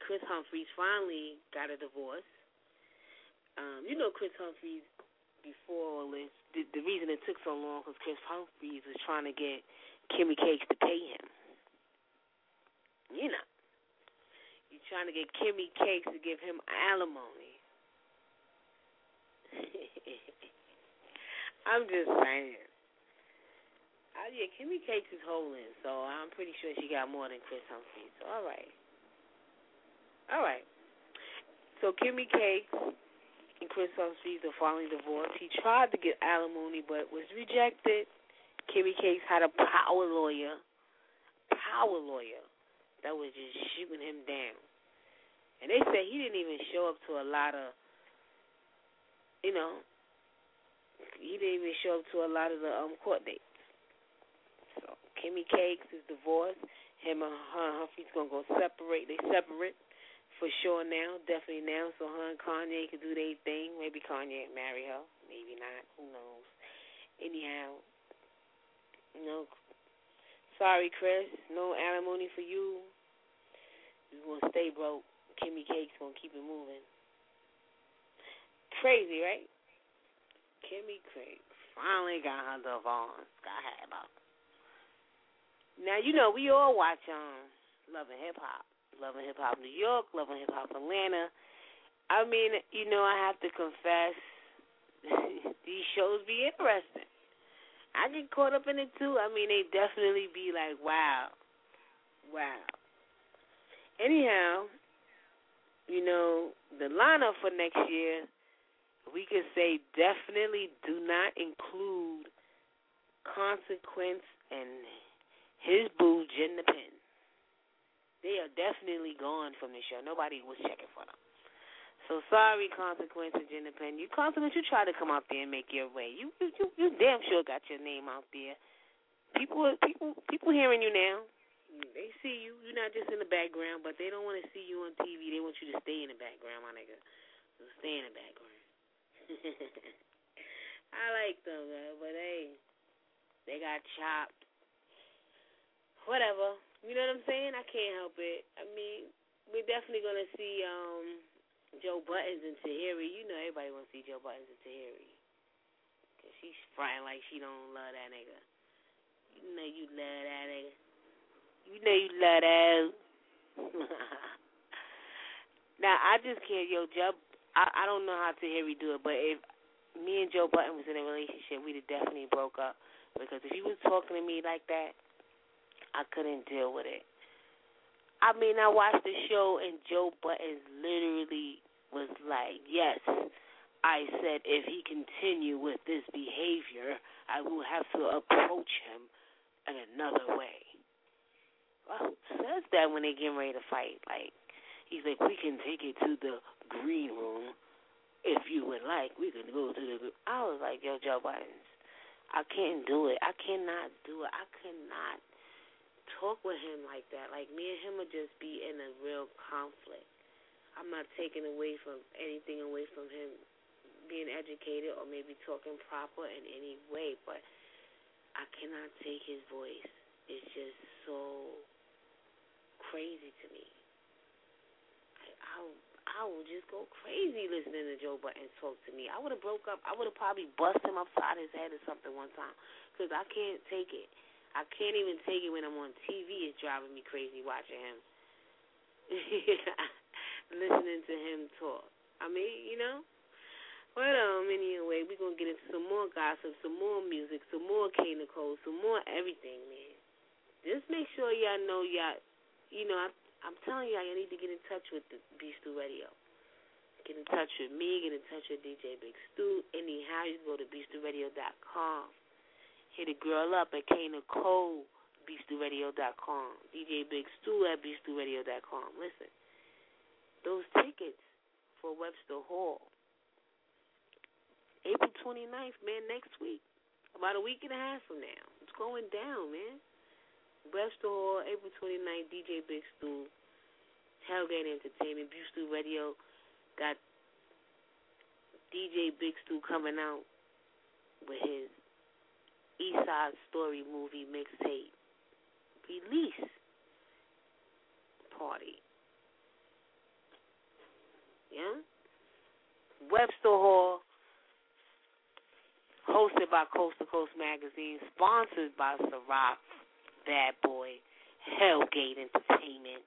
S3: Chris Humphries finally got a divorce. Um, you know Chris Humphries, before all this, the, the reason it took so long was Chris Humphries was trying to get Kimmy Cakes to pay him. You know. He's trying to get Kimmy Cakes to give him alimony. I'm just saying. Uh, yeah, Kimmy Cakes is holding, so I'm pretty sure she got more than Chris Humphries. So, all right. All right. So, Kimmy Cakes and Chris Humphries are filing divorce. He tried to get alimony, but was rejected. Kimmy Cakes had a power lawyer, power lawyer, that was just shooting him down. And they said he didn't even show up to a lot of, you know, he didn't even show up to a lot of the um, court dates. So Kimmy Cakes is divorced. Him and her and Humphries gonna go separate. They separate for sure now, definitely now. So her and Kanye can do their thing. Maybe Kanye marry her, maybe not. Who knows? Anyhow, you know, sorry, Chris, no alimony for you. You gonna stay broke. Kimmy Cakes gonna keep it moving. Crazy, right? Kimmy Cakes finally got her divorce. Got her about. Now, you know, we all watch um, Love and Hip Hop. Love and Hip Hop New York, Love and Hip Hop Atlanta. I mean, you know, I have to confess, these shows be interesting. I get caught up in it, too. I mean, they definitely be like, wow, wow. Anyhow, you know, the lineup for next year, we could say definitely do not include Consequence and his boo, Jen the Pen. They are definitely gone from the show. Nobody was checking for them. So sorry, Consequence and Jen the Pen. You Consequence, you try to come out there and make your way. You you you, you damn sure got your name out there. People people people hearing you now. They see you. You're not just in the background, but they don't want to see you on T V. They want you to stay in the background, my nigga. So stay in the background. I like them, man, but hey, they got chopped. Whatever. You know what I'm saying? I can't help it. I mean, we're definitely going to see um, Joe Buttons and Tahiri. You know everybody wants to see Joe Buttons and Tahiri. Because she's frying like she don't love that nigga. You know you love that nigga. You know you love that. Now, I just can't, yo, Joe, I, I don't know how Tahiri do it, but if me and Joe Button was in a relationship, we'd have definitely broke up. Because if he was talking to me like that, I couldn't deal with it. I mean, I watched the show, and Joe Button literally was like, yes, I said if he continue with this behavior, I will have to approach him in another way. Well, who says that when they getting ready to fight? Like, he's like, we can take it to the green room if you would like. We can go to the. I was like, yo, Joe Biden, I can't do it. I cannot do it. I cannot talk with him like that. Like, me and him would just be in a real conflict. I'm not taking away from anything away from him being educated or maybe talking proper in any way, but I cannot take his voice. It's just so crazy to me. I, I, I would just go crazy listening to Joe Button talk to me. I would have broke up. I would have probably bust him upside his head or something one time because I can't take it. I can't even take it when I'm on T V. It's driving me crazy watching him. Listening to him talk. I mean, you know. But um, anyway, we're going to get into some more gossip, some more music, some more K. Nicole, some more everything, man. Just make sure y'all know y'all, you know, I, I'm telling y'all, y'all need to get in touch with the Beef Stew Radio. Get in touch with me, get in touch with D J Big Stew. Anyhow, you can go to beef stew radio dot com. Hit a girl up at K. Nicole, beef stew radio dot com. D J Big Stew at beef stew radio dot com. Listen, those tickets for Webster Hall, April twenty-ninth, man, next week. About a week and a half from now. It's going down, man. Webster Hall, April twenty-ninth, D J Big Stew, Tailgate Entertainment, Beef Stew Radio. Got D J Big Stew coming out with his East Side Story movie mixtape release party. Yeah? Webster Hall, hosted by Coast to Coast Magazine, sponsored by Ciroc, Bad Boy, Hellgate Entertainment.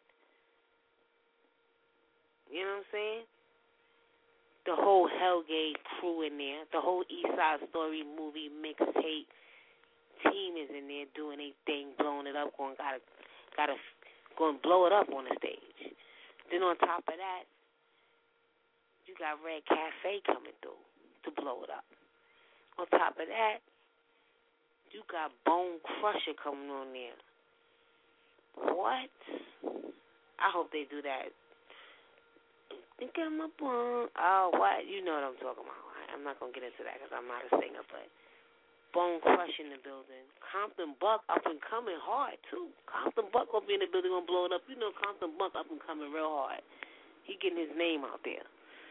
S3: You know what I'm saying? The whole Hellgate crew in there, the whole East Side Story movie mixtape team is in there doing a thing, blowing it up, going gotta gotta going to blow it up on the stage. Then on top of that, you got Red Cafe coming through to blow it up. On top of that, you got Bone Crusher coming on there. What? I hope they do that. Think I'm a bone. Oh, what? You know what I'm talking about. I'm not going to get into that because I'm not a singer, but Bone Crush in the building. Compton Buck up and coming hard, too. Compton Buck will be in the building, going to blow it up. You know Compton Buck up and coming real hard. He getting his name out there.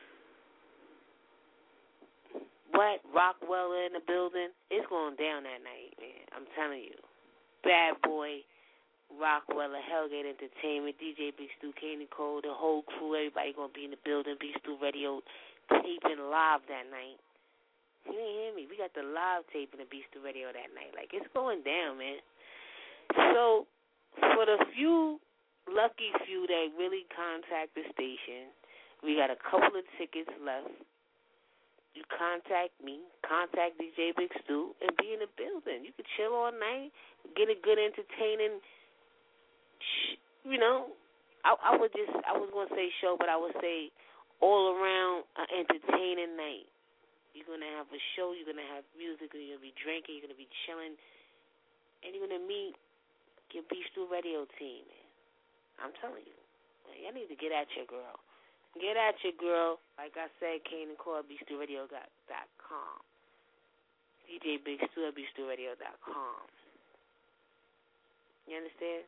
S3: What? Rockweller in the building. It's going down that night, man. I'm telling you. Bad Boy, Rockweller, Hellgate Entertainment, D J Big Stu, K. Nicole, the whole crew, everybody going to be in the building. Big Stu Radio taping live that night. You didn't hear me. We got the live taping of Big Stu Radio that night. Like, it's going down, man. So, for the few, lucky few that really contact the station, we got a couple of tickets left. You contact me, contact D J Big Stu, and be in the building. You can chill all night, get a good entertaining, you know, I, I would just, I was going to say show, but I would say all around an entertaining night. You're going to have a show, you're going to have music, you're going to be drinking, you're going to be chilling, and you're going to meet your Big Stu Radio team, man. I'm telling you. Man, y'all need to get at your girl. Get at your girl. Like I said, Kane and Cole at Big Stu Radio dot com. D J Big Stu at Big Stu Radio dot com. You understand?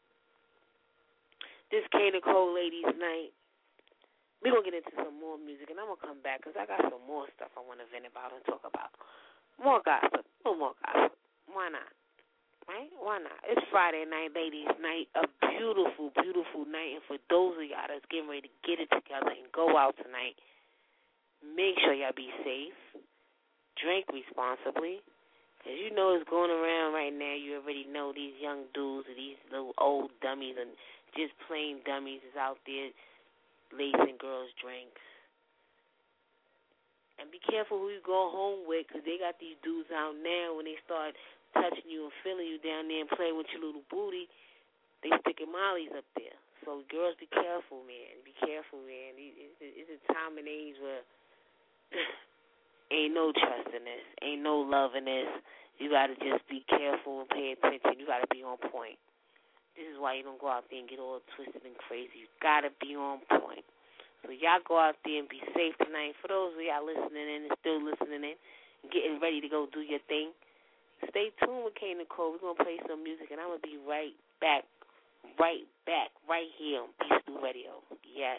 S3: This Kane and Cole ladies' night. We're going to get into some more music, and I'm going to come back because I got some more stuff I want to vent about and talk about. More gossip. A little more gossip. Why not? Right? Why not? It's Friday night, ladies' night. A beautiful, beautiful night. And for those of y'all that's getting ready to get it together and go out tonight, make sure y'all be safe. Drink responsibly. Because you know it's going around right now. You already know these young dudes or these little old dummies and just plain dummies is out there lacing girls' drinks. And be careful who you go home with, because they got these dudes out now when they start touching you and feeling you down there and playing with your little booty, they sticking mollies up there. So girls, be careful, man. Be careful, man. It's a time and age where ain't no trust in this, ain't no love in this. You got to just be careful and pay attention. You got to be on point. This is why you don't go out there and get all twisted and crazy. You got to be on point. So y'all go out there and be safe tonight. For those of y'all listening in and still listening in and getting ready to go do your thing, stay tuned with Kane and Cole. We're going to play some music, and I'm going to be right back, right back, right here on Big Stu Radio. Yes.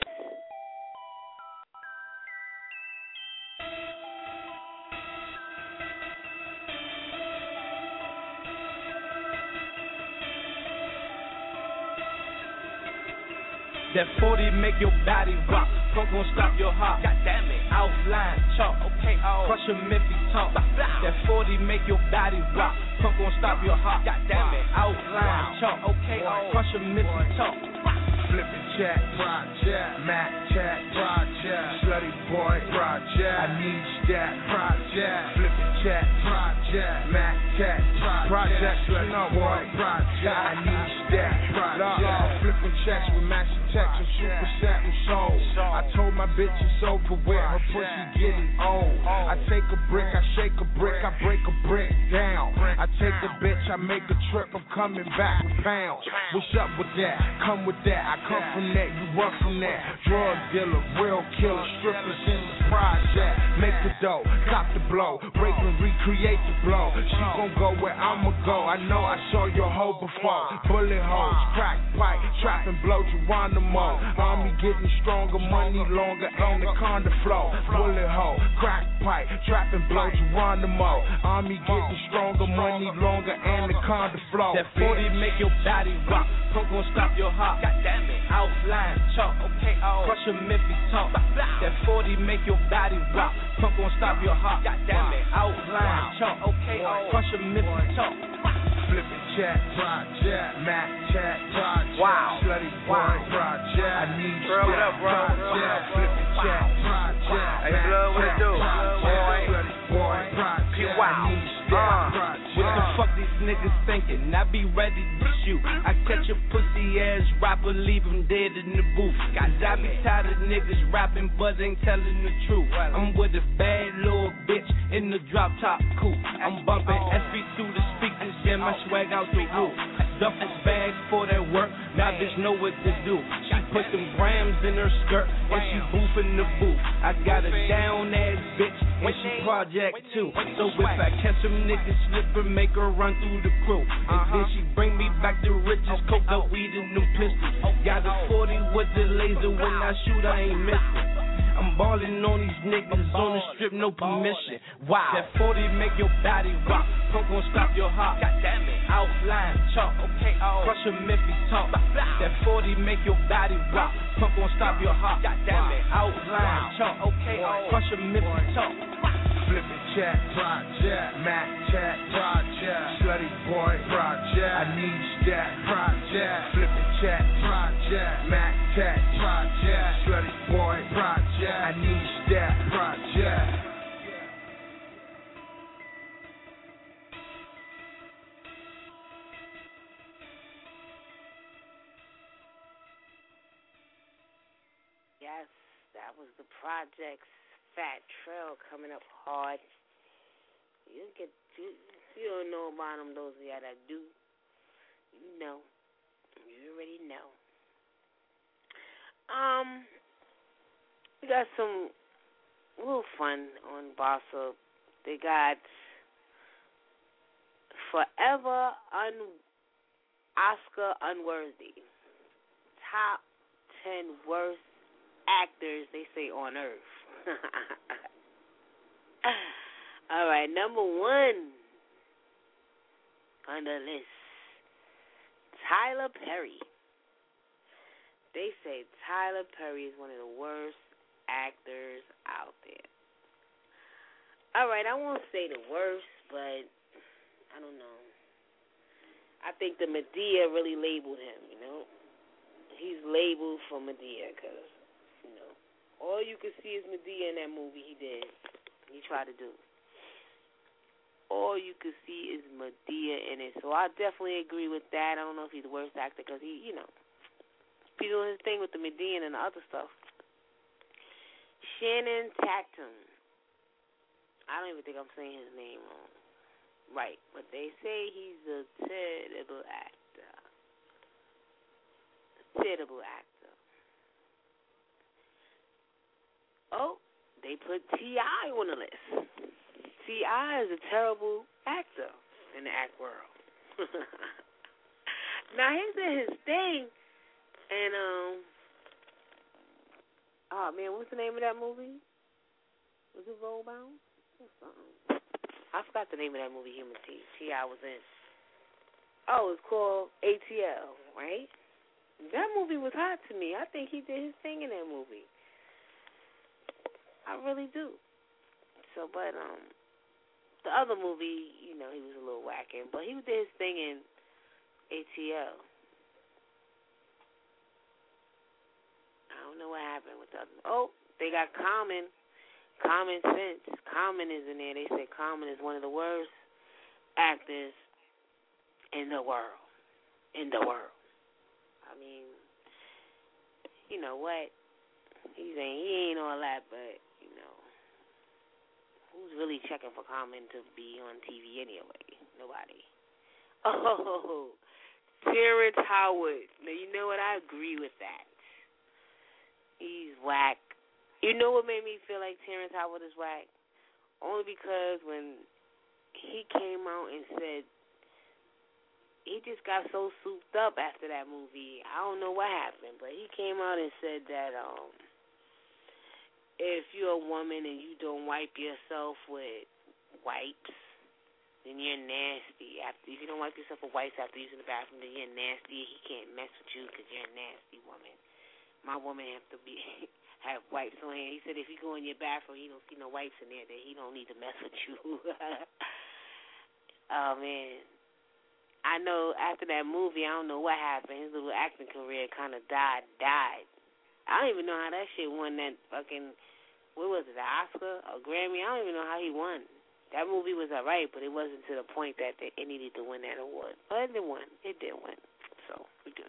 S7: That forty make your body rock. Punk gon' stop your heart. God damn it. Outline chalk. Okay, oh. Crush a Memphis talk. That forty make your body rock. Punk gon' stop your heart. God damn it. Outline chalk. Okay, oh. Crush a Memphis talk.
S4: Flippin' chat, project, Mac chat, project, slutty boy, project, I need that, project, flippin' chat, project, Mac chat, project, slutty boy, project, I need that, project, flippin' checks with master text and super satin soul. I told my bitch it's over with, her pussy getting old. I take a brick, I shake a brick, I break a brick down. I take a bitch, I make a trip, I'm coming back with pounds. What's up with that? Come with that. I come from that, you run from that. Drug dealer, real killer, strippers in the project. Make the dough, cop the blow, rape and recreate the blow. She gon' go where I'ma go. I know I saw your hoe before. Bullet holes, crack pipe, trap and blow Geronimo. Army getting stronger, money longer, anaconda flow. Bullet hole, crack pipe, trap and blow Geronimo. Army getting stronger, money longer, anaconda.
S11: Wakanda flow.
S7: That forty make your body rock. Punk gon' stop your heart. God damn it. Outline chalk. Okay, oh. Crush your Memphis talk. That forty make your body rock. Punk gon' stop your heart. God damn it. Outline chalk. Okay, oh. Crush your Memphis talk.
S11: Flip it, chat, project, Mac, chat, project, wow, slutty boy, wow. Project, I need you,
S1: bro, what up, bro?
S11: Project, flip it, chat, project,
S1: hey, blood, what it do?
S11: Boy, slutty boy, project, I need you,
S7: uh, what the fuck these niggas thinking? I be ready to shoot. I catch a pussy ass rapper, leave him dead in the booth. Cause I be tired of niggas rapping, but ain't telling the truth. I'm with a bad little bitch in the drop top coupe. I'm bumping S B through the speakers, yeah, my swag out the roof. Duffel bags for that work, now bitch know what to do. She put them grams in her skirt, and she boofing the booth. I got a down ass bitch, and she project too. So if I catch some niggas slipping, make her run through the crew. And then she bring me back the riches, coke, the weed, and them pistols. Got a forty with the laser, when I shoot I ain't missing. I'm ballin' on these niggas on the strip, no permission. Wow, that forty make your body rock. Punk gon' stop your heart. God damn it. Outline chalk. Okay, oh. Crush your Memphis talk. That forty make your body rock. Punk gon' stop your heart. God damn it. Outline chalk. Okay, oh. Crush your Memphis talk.
S11: Flip it, chat, project, Mac, chat, project, slutty boy, project, I need you, that project. Flip it, chat, project, Mac, chat, project, slutty boy, project, I need you, that project.
S3: Yes, that was the Project's Fat Trail coming up hard. You get you, you don't know about them, those of y'all that do. You know. You already know. Um we got some little fun on Boss Up. They got Forever Un Oscar Unworthy. Top ten worst actors, they say, on earth. All right, number one on the list, Tyler Perry. They say Tyler Perry is one of the worst actors out there. All right, I won't say the worst, but I don't know. I think the Medea really labeled him, you know. He's labeled for Medea because, you know, all you could see is Medea in that movie he did. He tried to do. All you could see is Medea in it. So I definitely agree with that. I don't know if he's the worst actor because he, you know, he's doing his thing with the Medea and the other stuff. Shannon Tatum. I don't even think I'm saying his name wrong. Right. But they say he's a terrible actor. A terrible actor. Oh, they put T I on the list. T I is a terrible actor in the act world. Now, he's in his thing, and, um, oh, man, what's the name of that movie? Was it Rollbound? Or something? I forgot the name of that movie Human T. T I was in. Oh, it's called A T L, right? That movie was hot to me. I think he did his thing in that movie. I really do. So, but, um, the other movie, you know, he was a little whacking, but he did his thing in A T L. I don't know what happened with the other. Oh, they got Common. Common Sense. Common is in there. They say Common is one of the worst actors in the world. In the world. I mean, you know what? He's ain't, he ain't all that, but, you know, who's really checking for Common to be on T V anyway? Nobody. Oh, Terrence Howard. Now, you know what? I agree with that. He's whack. You know what made me feel like Terrence Howard is whack? Only because when he came out and said, he just got so souped up after that movie. I don't know what happened, but he came out and said that um, if you're a woman and you don't wipe yourself with wipes, then you're nasty. After if you don't wipe yourself with wipes after using the bathroom, then you're nasty. He can't mess with you because you're a nasty woman. My woman have to be have wipes on hand. He said if you go in your bathroom, he don't see no wipes in there, then he don't need to mess with you. Oh man, I know after that movie, I don't know what happened. His little acting career kind of died. Died. I don't even know how that shit won that fucking. What was it? The Oscar or Grammy? I don't even know how he won. That movie was alright, but it wasn't to the point that they, it needed to win that award. But it won. It did win. So we good.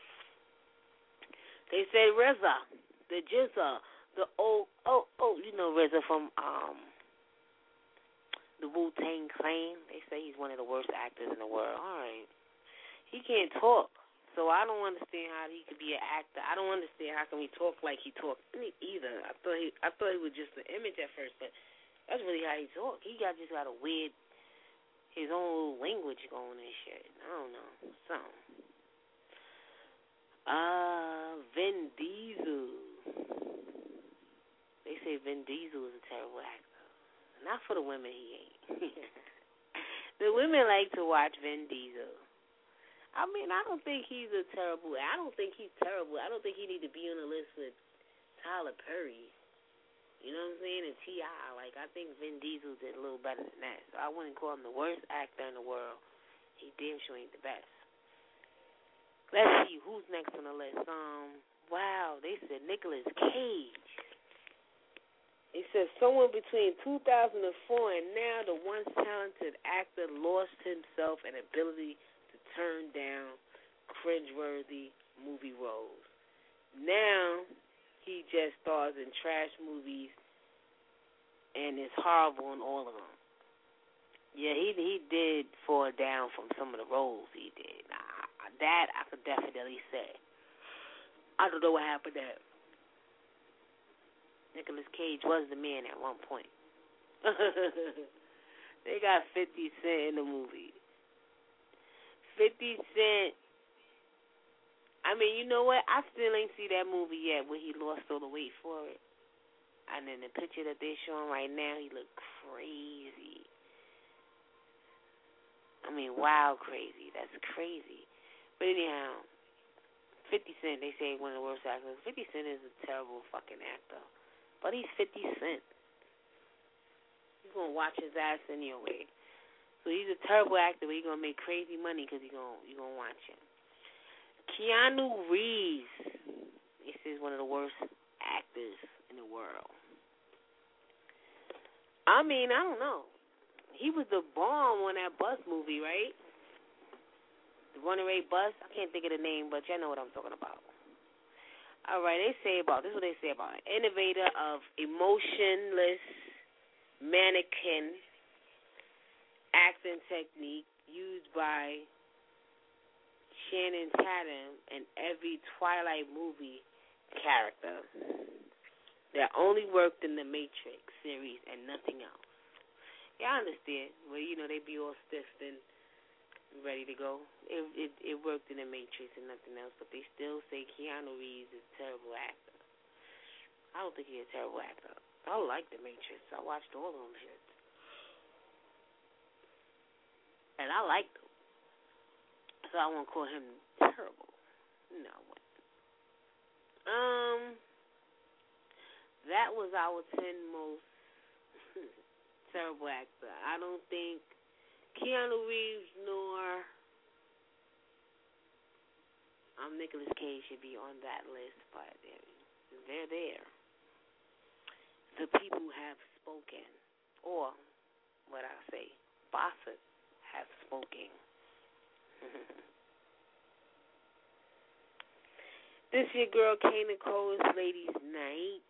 S3: They said R Z A, the Jizza, the old oh oh you know R Z A from um the Wu-Tang Clan. They say he's one of the worst actors in the world. All right, he can't talk, so I don't understand how he could be an actor. I don't understand how can he talk like he talked either. I thought he I thought he was just an image at first, but that's really how he talk. He got just got a weird, his own little language going and shit. I don't know, something. Uh, Vin Diesel. They say Vin Diesel is a terrible actor. Not for the women, he ain't. The women like to watch Vin Diesel. I mean, I don't think he's a terrible. I don't think he's terrible. I don't think he need to be on the list with Tyler Perry. You know what I'm saying? And T I Like, I think Vin Diesel did a little better than that. So I wouldn't call him the worst actor in the world. He damn sure ain't the best. Let's see who's next on the list. Um, wow, they said Nicolas Cage. It says someone between two thousand four and now, the once talented actor lost himself an ability to turn down cringeworthy movie roles. Now he just stars in trash movies and is horrible in all of them. Yeah, he he did fall down from some of the roles he did. Nah, that I could definitely say. I don't know what happened there. Nicolas Cage was the man at one point. They got fifty Cent in the movie. fifty Cent, I mean, you know what? I still ain't see that movie yet where he lost all the weight for it. And then the picture that they're showing right now, he look crazy. I mean, wow, crazy. That's crazy. But anyhow, fifty Cent, they say one of the worst actors. fifty Cent is a terrible fucking actor. But he's fifty Cent. You're going to watch his ass anyway. So he's a terrible actor, but he's going to make crazy money because he's going you're gonna watch him. Keanu Reeves. This is one of the worst actors in the world. I mean, I don't know. He was the bomb on that Bus movie, right? The Runaway Bus. I can't think of the name, but y'all know what I'm talking about. All right, they say about, this is what they say about it. Innovator of emotionless mannequin acting technique used by Shannon Tatum in every Twilight movie character that only worked in the Matrix series and nothing else. Yeah, I understand. Well, you know, they be all stiffed and ready to go. It, it it worked in the Matrix and nothing else, but they still say Keanu Reeves is a terrible actor. I don't think he's a terrible actor. I like the Matrix. I watched all of them shit. And I liked him. So I won't call him terrible. No. Um, that was our ten most terrible actor. I don't think Keanu Reeves nor um, Nicolas Cage should be on that list, but they're there. The people have spoken, or what I say, bosses have spoken. This your girl K. Nicole's Ladies Night.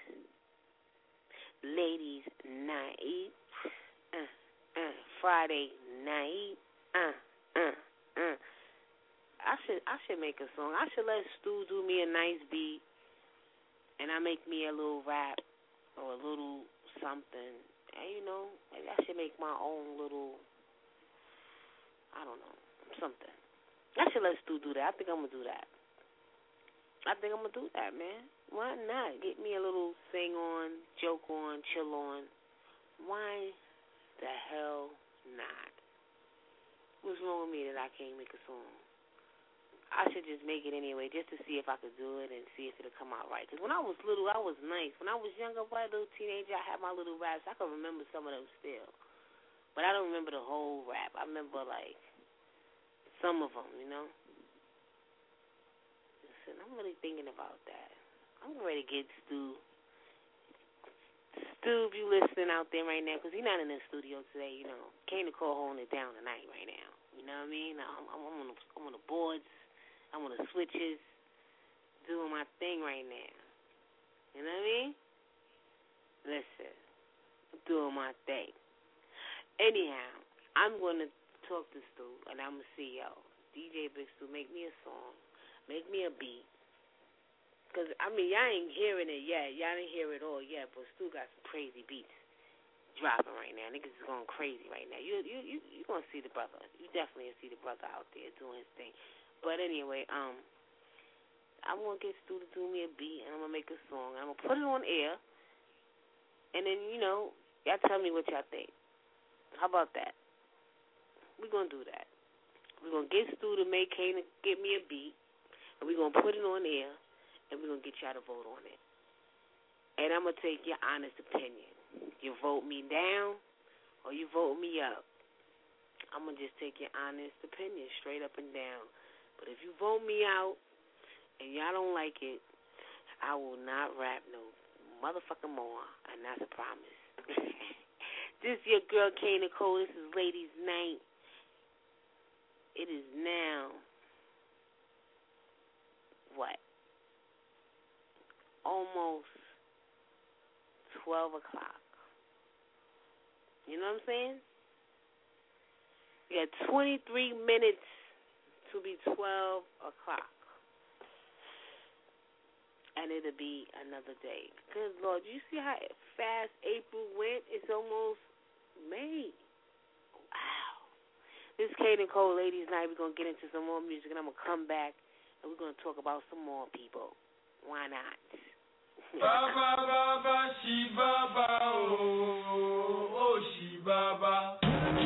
S3: Ladies Night. Uh, uh, Friday night. Uh, uh, uh. I should I should make a song. I should let Stu do me a nice beat, and I make me a little rap or a little something. And you know, maybe I should make my own little, I don't know, something. I should let Stu do that. I think I'm gonna do that. I think I'm gonna do that, man. Why not? Get me a little sing on, joke on, chill on. Why the hell not. What's wrong with me that I can't make a song? I should just make it anyway, just to see if I could do it and see if it'll come out right. Because when I was little, I was nice. When I was younger, white little teenager, I had my little raps. I can remember some of them still. But I don't remember the whole rap. I remember, like, some of them, you know? Listen, I'm really thinking about that. I'm ready to get Stu. Stu, if you listening out there right now, because he's not in the studio today, you know. Kane Nicole holding it down tonight right now. You know what I mean? I'm, I'm, on, the, I'm on the boards. I'm on the switches, doing my thing right now. You know what I mean? Listen, I'm doing my thing. Anyhow, I'm going to talk to Stu, and I'm going to see, yo, D J Big Stu, make me a song. Make me a beat. Because, I mean, y'all ain't hearing it yet. Y'all didn't hear it all yet, but Stu got some crazy beats dropping right now. Niggas is going crazy right now. You you you you going to see the brother. You definitely see the brother out there doing his thing. But anyway, um, I'm going to get Stu to do me a beat, and I'm going to make a song. I'm going to put it on air, and then, you know, y'all tell me what y'all think. How about that? We're going to do that. We're going to get Stu to make Kane get me a beat, and we're going to put it on air, and we're going to get y'all to vote on it. And I'm going to take your honest opinion. You vote me down, or you vote me up. I'm going to just take your honest opinion straight up and down. But if you vote me out and y'all don't like it, I will not rap no motherfucking more, and that's a promise. This is your girl, Kane Nicole. This is Ladies' Night. It is now, what, almost twelve o'clock. You know what I'm saying? You got twenty-three minutes to be twelve o'clock. And it'll be another day. Good Lord, you see how fast April went? It's almost May. Wow. This is Kane Nicole, Ladies' Night. We're going to get into some more music, and I'm going to come back, and we're going to talk about some more people. Why not?
S12: Baba, Baba, she Baba, oh, oh, she Baba.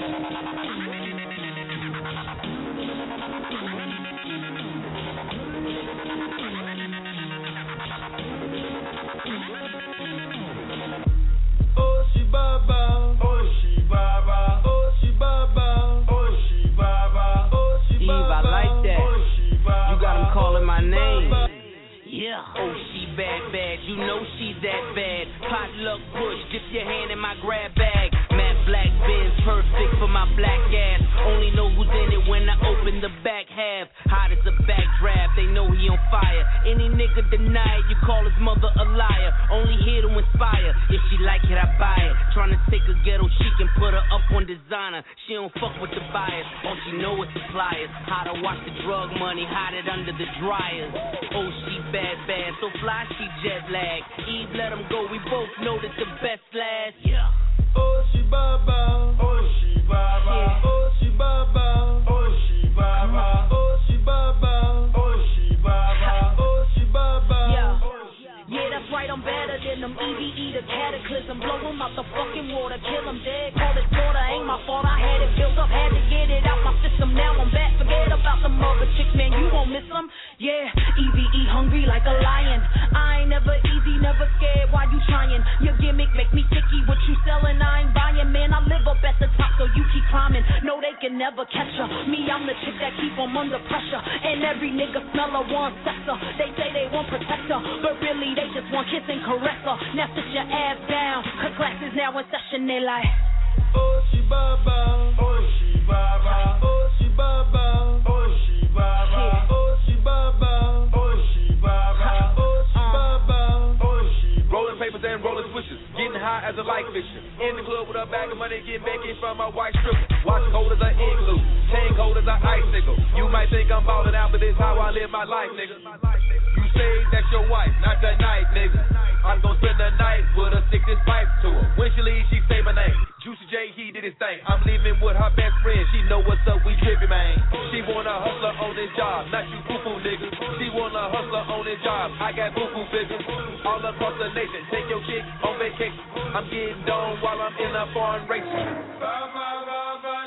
S12: Oh, she Baba, oh, she Baba, oh, she Baba, oh, she Baba, oh, she Baba.
S5: Eve, I like that.
S12: Oh, she Baba,
S5: you got him calling my name.
S12: Baba.
S5: Yeah. Oh, she bad, bad. You know she's that bad. Potluck push, dip your hand in my grab bag. Matte black Benz, perfect for my black ass. Only know who's in it when I open the back half. Hot as a backdraft, they know he on fire. Any nigga deny it, you call his mother a liar. Only here to inspire. If she like it, I buy it. Tryna take a ghetto chic and put her up on designer. She don't fuck with the buyers. All she know is suppliers. How to watch the drug money, hide it under the dryers. Oh, she bad, bad. So fly, she jet lag. Eve, let him go. We both know that the best last. Yeah.
S12: Oh, she Baba. Oh, she Baba.
S5: Yeah.
S12: Oh, she Baba. Oh, she Baba. Oh, she Baba. Oh, she Baba. Oh, she Baba.
S9: Yeah. Yeah, that's right, I'm better than them. E V E, the cataclysm. Blow them out the fucking water. Kill them dead. Call it slaughter. Ain't my fault. I had it built up. Had to get it out my system. Now I'm back. Forget about them other chicks, man. You won't miss them. Yeah, E V E hungry like a lion. I ain't never easy, never scared. Why you trying? Your gimmick make me sicky. What you selling, I ain't buying. Man, I live up at the top, so you keep climbing. No, they can never catch her. Me, I'm the chick that keep them under pressure. And every nigga smell her, want sex her. They say they won't protect her, but really they just want kiss and caress her. Now sit your ass down, cause class is now in session. They like,
S12: oh, she Baba. Oh, she Baba. Oh, she Baba. Oh, she Baba. Oh, she Baba. Oh, she Baba. Oh, she Baba. Oh, she Baba.
S10: Rolling papers and rolling switches, getting high as a light fixture. In the club with a bag of money, getting back in from my white stripper. Watch cold as an igloo, chain cold as an icicle. You might think I'm ballin' out, but this how I live my life, nigga. You say that's your wife, not tonight, nigga. I'm gon' spend the night with her, stick this pipe to her. When she leaves, she say my name. Juicy J, he did his thing. I'm leaving with her best friend. She know what's up, we trippin', man. She want a hustler on this job, not you foo-foo niggas. She want a hustler on this job. I got foo-foo figures all across the nation. Take your chick on vacation. I'm getting down while I'm in a foreign race.
S12: Baba, Baba.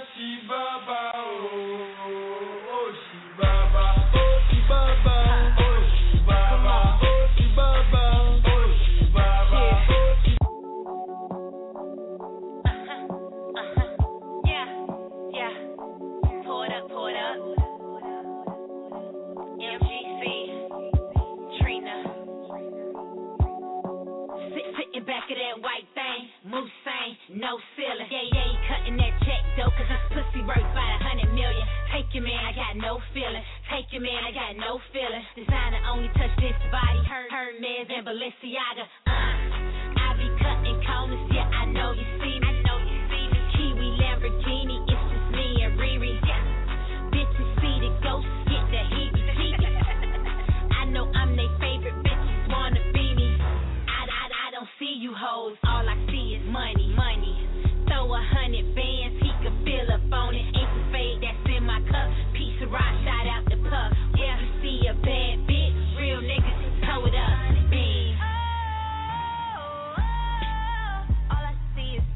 S9: got no feeling. Take your man, I got no feeling. Designer only touch this body. Hermes and Balenciaga. Uh, I be cutting corners, yeah, I know you see me. I know you see me. Kiwi Lamborghini, it's just me and Riri. Yeah. Bitches see the ghosts, get the heebie-jeebies. I know I'm they favorite bitches, wanna be me. I, I, I don't see you hoes, all I see is money, money. Throw a hundred bands, he could fill up on it. Ain't the fade that's in my cup. Piece of rock, shot out the puff. Yeah, you see a bad bitch, real niggas just tow it up. Beam. All I see is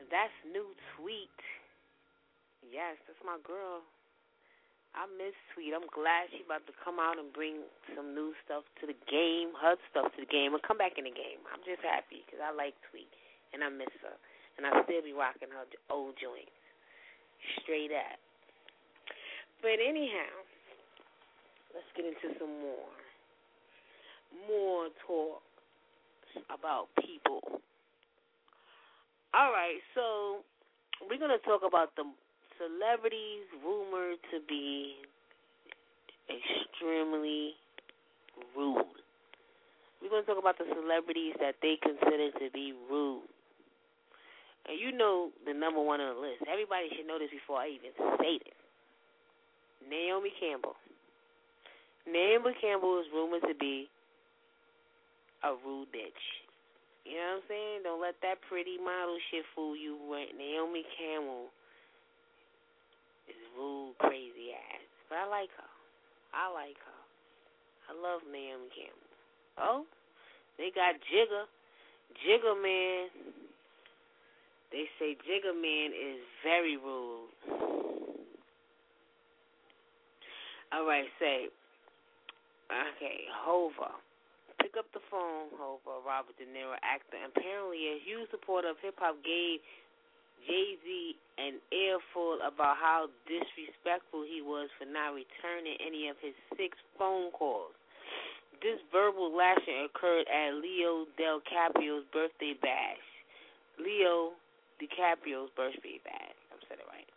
S3: that's new Tweet. Yes, that's my girl. I miss Tweet. I'm glad she about to come out and bring some new stuff to the game, her stuff to the game, and come back in the game. I'm just happy because I like Tweet, and I miss her. And I still be rocking her old joints. Straight up. But anyhow, let's get into some more. More talk about people. All right, so we're going to talk about the celebrities rumored to be extremely rude. We're going to talk about the celebrities that they consider to be rude. And you know the number one on the list. Everybody should know this before I even say it. Naomi Campbell. Naomi Campbell is rumored to be a rude bitch. You know what I'm saying? Don't let that pretty model shit fool you. Naomi Campbell is rude, crazy ass. But I like her. I like her. I love Naomi Campbell. Oh, they got Jigga. Jigga Man. They say Jigga Man is very rude. All right, say, okay, Hova. Pick up the phone, Hova, Robert De Niro, actor. Apparently, a huge supporter of hip-hop gave Jay-Z an earful about how disrespectful he was for not returning any of his six phone calls. This verbal lashing occurred at Leo DiCaprio's birthday bash. Leo DiCaprio's birthday bash. I'm saying it right.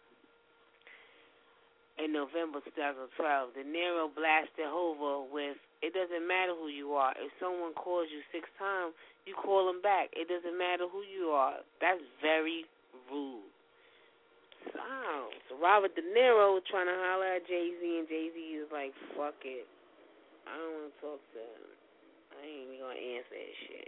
S3: In November twenty twelve, De Niro blasted Hova with, "It doesn't matter who you are. If someone calls you six times, you call them back. It doesn't matter who you are." That's very rude. Wow. So Robert De Niro was trying to holler at Jay-Z, and Jay-Z is like, fuck it. I don't want to talk to him. I ain't even going to answer his shit.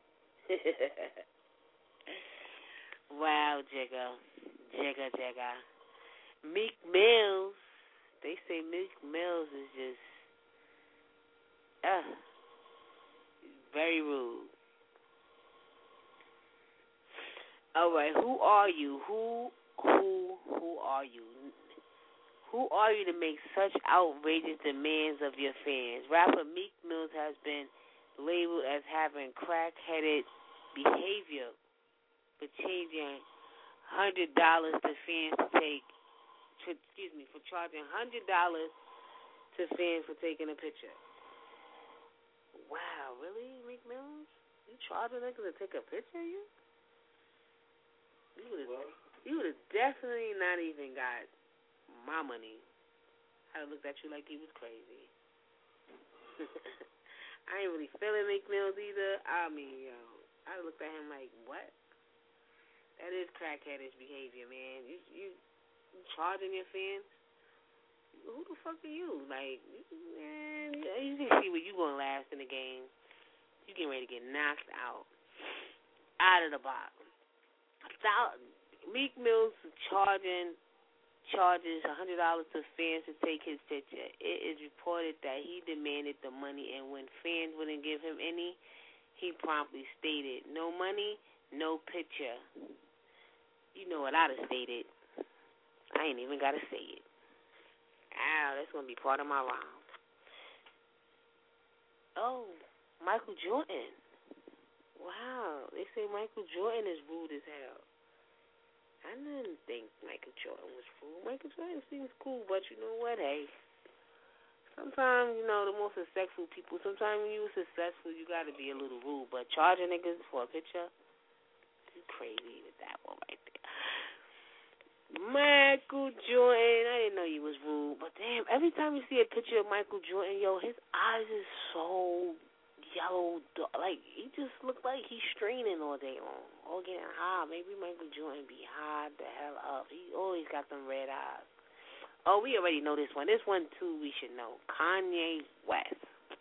S3: Wow, Jigga. Jigga, Jigga. Meek Mills. They say Meek Mills is just, uh, very rude. All right, who are you? Who, who, who are you? Who are you to make such outrageous demands of your fans? Rapper Meek Mills has been labeled as having crack-headed behavior for changing one hundred dollars to fans to take, to, excuse me, for charging one hundred dollars to fans for taking a picture. Wow, really, Meek Mills? You charging niggas to take a picture of you? You would have, you would have definitely not even got my money. I'd have looked at you like he was crazy. I ain't really feeling Meek Mills either. I mean, yo, I looked at him like, what? That is crackheadish behavior, man. You, you, you charging your fans? Who the fuck are you? Like, man, you can see where you gonna last in the game. You getting ready to get knocked out, out of the box. Meek Mills charging charges one hundred dollars to fans to take his picture. It is reported that he demanded the money, and when fans wouldn't give him any, he promptly stated, "No money, no picture." You know what I'd have stated. I ain't even got to say it. Ow, that's going to be part of my round. Oh, Michael Jordan. Wow, they say Michael Jordan is rude as hell. I didn't think Michael Jordan was rude. Michael Jordan seems cool, but you know what? Hey, sometimes, you know, the more successful people, sometimes when you're successful, you got to be a little rude. But charging niggas for a picture, you crazy with that one right there. Michael Jordan, I didn't know he was rude, but damn, every time you see a picture of Michael Jordan, yo, his eyes is so yellow, like, he just looked like he's straining all day long, or getting high. Maybe Michael Jordan be high the hell up. He always got them red eyes. Oh, we already know this one. This one, too, we should know. Kanye West.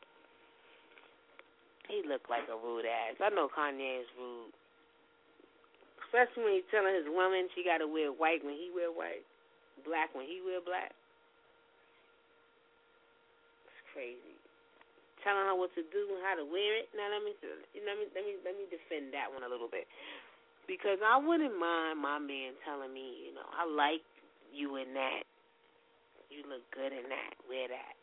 S3: He looked like a rude ass. I know Kanye is rude. Especially when he's telling his woman she got to wear white when he wear white, black when he wear black. It's crazy. Telling her what to do and how to wear it. Now let me let me let me let me defend that one a little bit. Because I wouldn't mind my man telling me, you know, I like you in that. You look good in that. Wear that.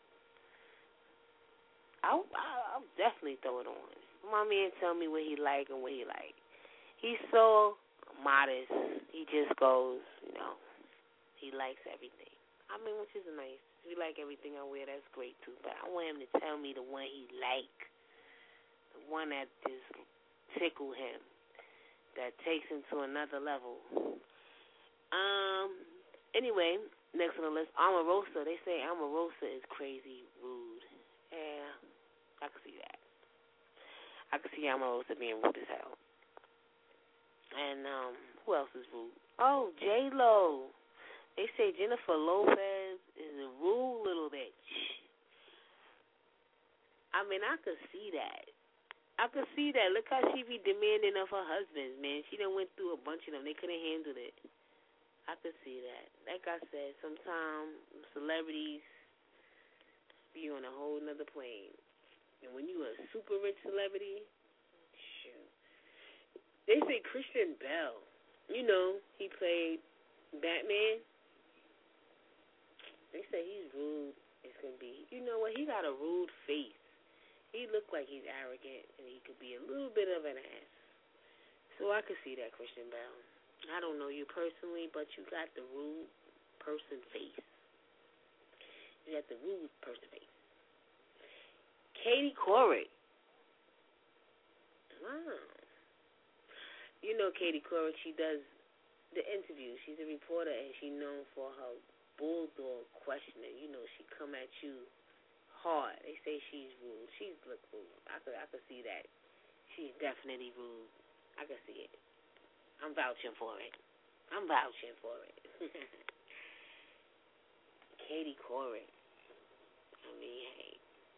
S3: I'll, I'll definitely throw it on. My man tell me what he like and what he like. He's so modest. He just goes, you know, he likes everything. I mean, which is nice. If you like everything I wear, that's great too. But I want him to tell me the one he like, the one that just tickle him, that takes him to another level. Um. Anyway, next on the list, Omarosa. They say Omarosa is crazy rude. Yeah. I can see that. I can see Omarosa being rude as hell. And um, who else is rude? Oh, J-Lo. They say Jennifer Lopez is a rude little bitch. I mean, I could see that. I could see that. Look how she be demanding of her husbands, man. She done went through a bunch of them. They couldn't handle it. I could see that. Like I said, sometimes celebrities be on a whole nother plane. And when you a super rich celebrity, shoot. They say Christian Bale. You know, he played Batman. They say he's rude. It's going to be, you know what, he got a rude face. He look like he's arrogant, and he could be a little bit of an ass. So I could see that, Christian Bale. I don't know you personally, but you got the rude person face. You got the rude person face. Katie Couric. Wow. You know Katie Couric, she does the interviews. She's a reporter, and she's known for her bulldog questioning. You know, she come at you hard. They say she's rude. She's look rude. I could, I could see that. She's definitely rude. I could see it. I'm vouching for it. I'm vouching for it. Katie Couric. I mean, hey.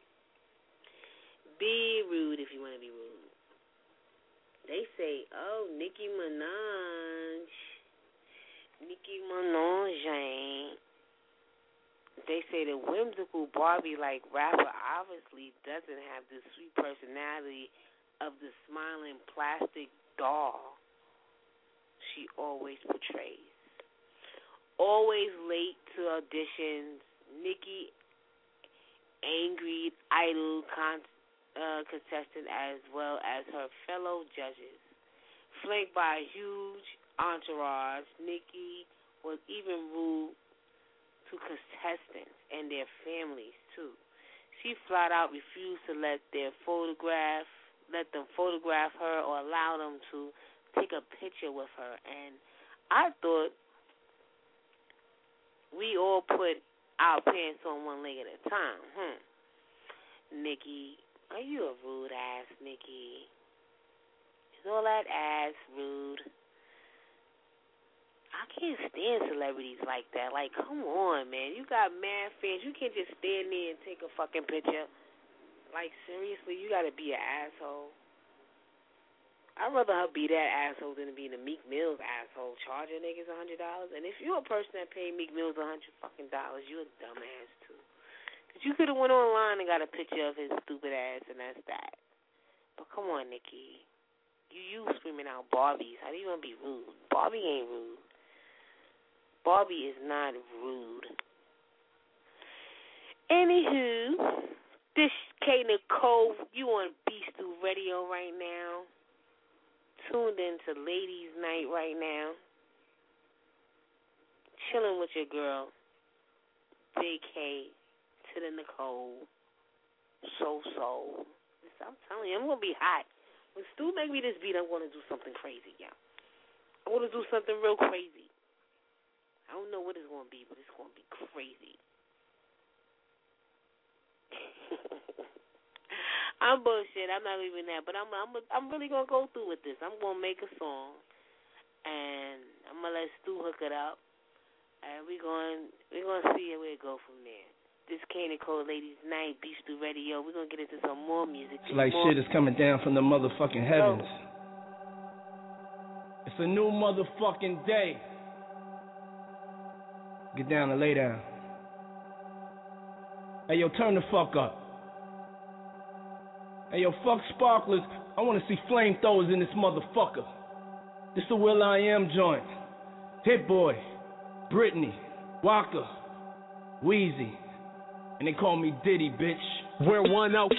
S3: Be rude if you want to be rude. They say, oh, Nicki Minaj. Nicki Minaj. They say the whimsical Barbie-like rapper obviously doesn't have the sweet personality of the smiling plastic doll she always portrays. Always late to auditions, Nicki angry idol con- uh, contestant as well as her fellow judges. Flanked by a huge entourage, Nicki was even rude to contestants and their families too. She flat out refused to let their photograph, let them photograph her or allow them to take a picture with her. And I thought we all put our pants on one leg at a time. Hmm. Nicki, are you a rude ass, Nicki? Is all that ass rude? I can't stand celebrities like that. Like, come on, man. You got mad fans. You can't just stand there and take a fucking picture. Like, seriously, you got to be an asshole. I'd rather her be that asshole than to be the Meek Mill's asshole, charging niggas a hundred dollars. And if you're a person that paid Meek Mill's a hundred fucking dollars, you're a dumbass too. Cause you could have went online and got a picture of his stupid ass, and that's that. But come on, Nicki, you you screaming out Barbies. How do you want to be rude? Barbie ain't rude. Barbie is not rude. Anywho, this K Nicole, you on Beast Through Radio right now. Tuned into Ladies Night right now. Chilling with your girl, Big K to the Nicole. So, so. I'm telling you, I'm going to be hot. When Stu make me this beat, I'm going to do something crazy, y'all. I'm going to do something real crazy. I don't know what it's going to be, but it's going to be crazy. I'm bullshit. I'm not even that, but I'm I'm I'm really gonna go through with this. I'm gonna make a song, and I'm gonna let Stu hook it up, and we going we gonna see where it go from there. This K Nicole Ladies Night, Beast Through Radio. We're gonna get into some more music.
S13: It's like
S3: more
S13: shit is coming down from the motherfucking heavens. It's a new motherfucking day. Get down and lay down. Hey yo, turn the fuck up. Hey, yo, fuck sparklers. I want to see flamethrowers in this motherfucker. This the Will I Am joint. Hit Boy, Britney, Waka, Weezy, and they call me Diddy, bitch.
S14: Where One Oak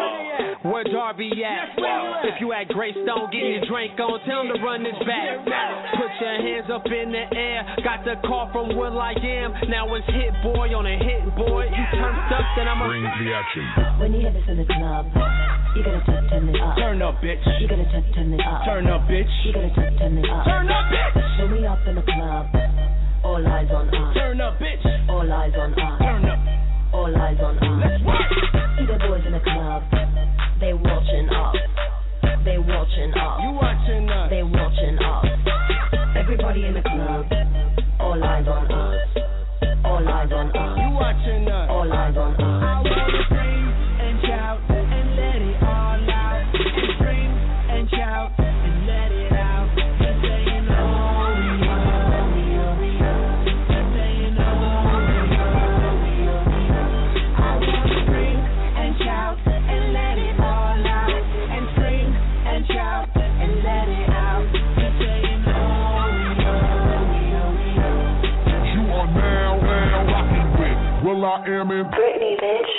S14: at? Where Darby at? If you at Greystone, get your drink on. Tell them to run this back. Put your hands up in the air. Got the call from Will I Am. Now it's Hit Boy on a Hit Boy. You turned up, then I'm a
S15: bring the action.
S8: When you hear this in the club, you gotta turn, turn it up.
S13: Turn up, bitch.
S8: You gotta turn, turn it up.
S13: Turn up, bitch.
S8: You gotta turn, turn it up.
S13: Turn up, bitch.
S8: When we up in the club, all eyes on us.
S13: Turn up, bitch.
S8: All eyes on us.
S13: Turn up.
S8: All eyes on us.
S13: Let's work.
S8: See the boys in the club, they watching us. They watching us.
S13: You watching us.
S8: They watching us. Everybody in the club, all eyes on us. All eyes on us.
S13: You watching us.
S8: All eyes on us.
S16: I wanna scream and shout and let it all out. And scream and shout and let it out. And saying oh we oh we oh we oh. And saying oh we oh we oh we oh. I wanna scream and shout and let it all out. And scream and shout and let it out. And saying oh we oh we oh we oh.
S15: You are now, now rocking with Will I Am in
S8: Britney, bitch.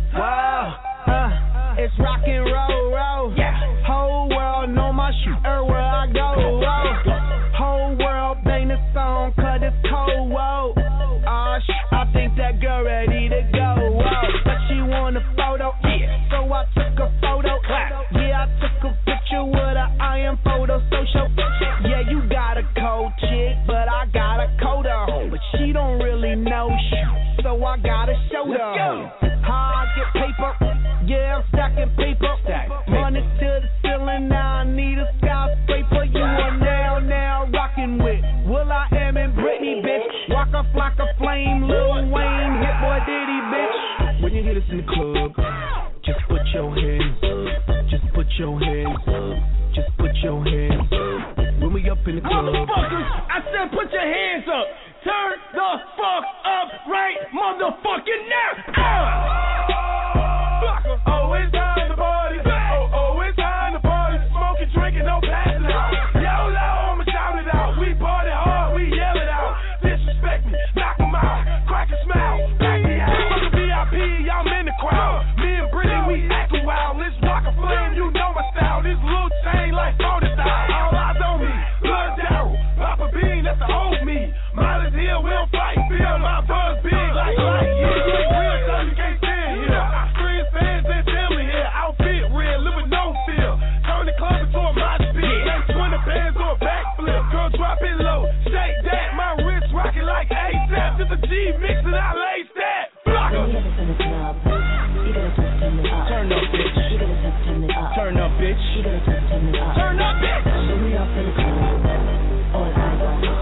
S14: Wow, uh, it's rock and roll, roll. Yeah. Whole world know my shit everywhere I go. Whoa. Whole world bang the song 'cause it's cold. Whoa. Uh, sh- I think that girl ready to go. Whoa. But she want a photo. Yeah. So I took a photo. Yeah, I took a picture with her I Am photo social. Yeah, you got a cold chick, but I got a coder. But she don't really know shit, so I gotta show her. How I get paper, yeah, I'm stacking paper. Run it to the ceiling, now I need a skyscraper. You are now, now rocking with Will I Am and Britney, bitch. Walk up like a flame, Lil Wayne, Hit Boy Diddy, bitch.
S7: When you hear this in the club, just put your hands up. Just put your hands up. Just put your hands up. When we up in the club,
S13: motherfuckers, I said put your hands up. Turn the fuck up right motherfucking now. Ah!
S12: Oh, it's time to party. Oh, oh, it's time to party. Smoking, drinking, no passing out. YOLO, I'ma shout it out. We party hard, we yell it out. Disrespect me, knock 'em out. Crack a smile, back me out. Fuck the V I P, y'all in the crowd. Me and Brittany, we acting wild. Let's rock a flame, you know my style. This little chain like forty style. All eyes on me, Blood Darryl, Papa Bean, that's the old me. Miles here, we don't fight, feel my buzz big like light. Yeah, you ain't real, so you can't stand here. Friends, fans, and family here. Outfit real, live with no fear. Turn the club into a mosh pit. Make twenty bands or a backflip. Girl, drop it low, shake that. My wrist rocking like ASAP. Just a G mix and I lace that. Block
S8: When you hear this in the club, you gotta turn, turn it up.
S13: Turn up, bitch.
S8: You gotta turn, turn it up.
S13: Turn up, bitch.
S8: You gotta turn, turn it up.
S13: Turn up, bitch.
S8: When we up in the club, all eyes on us.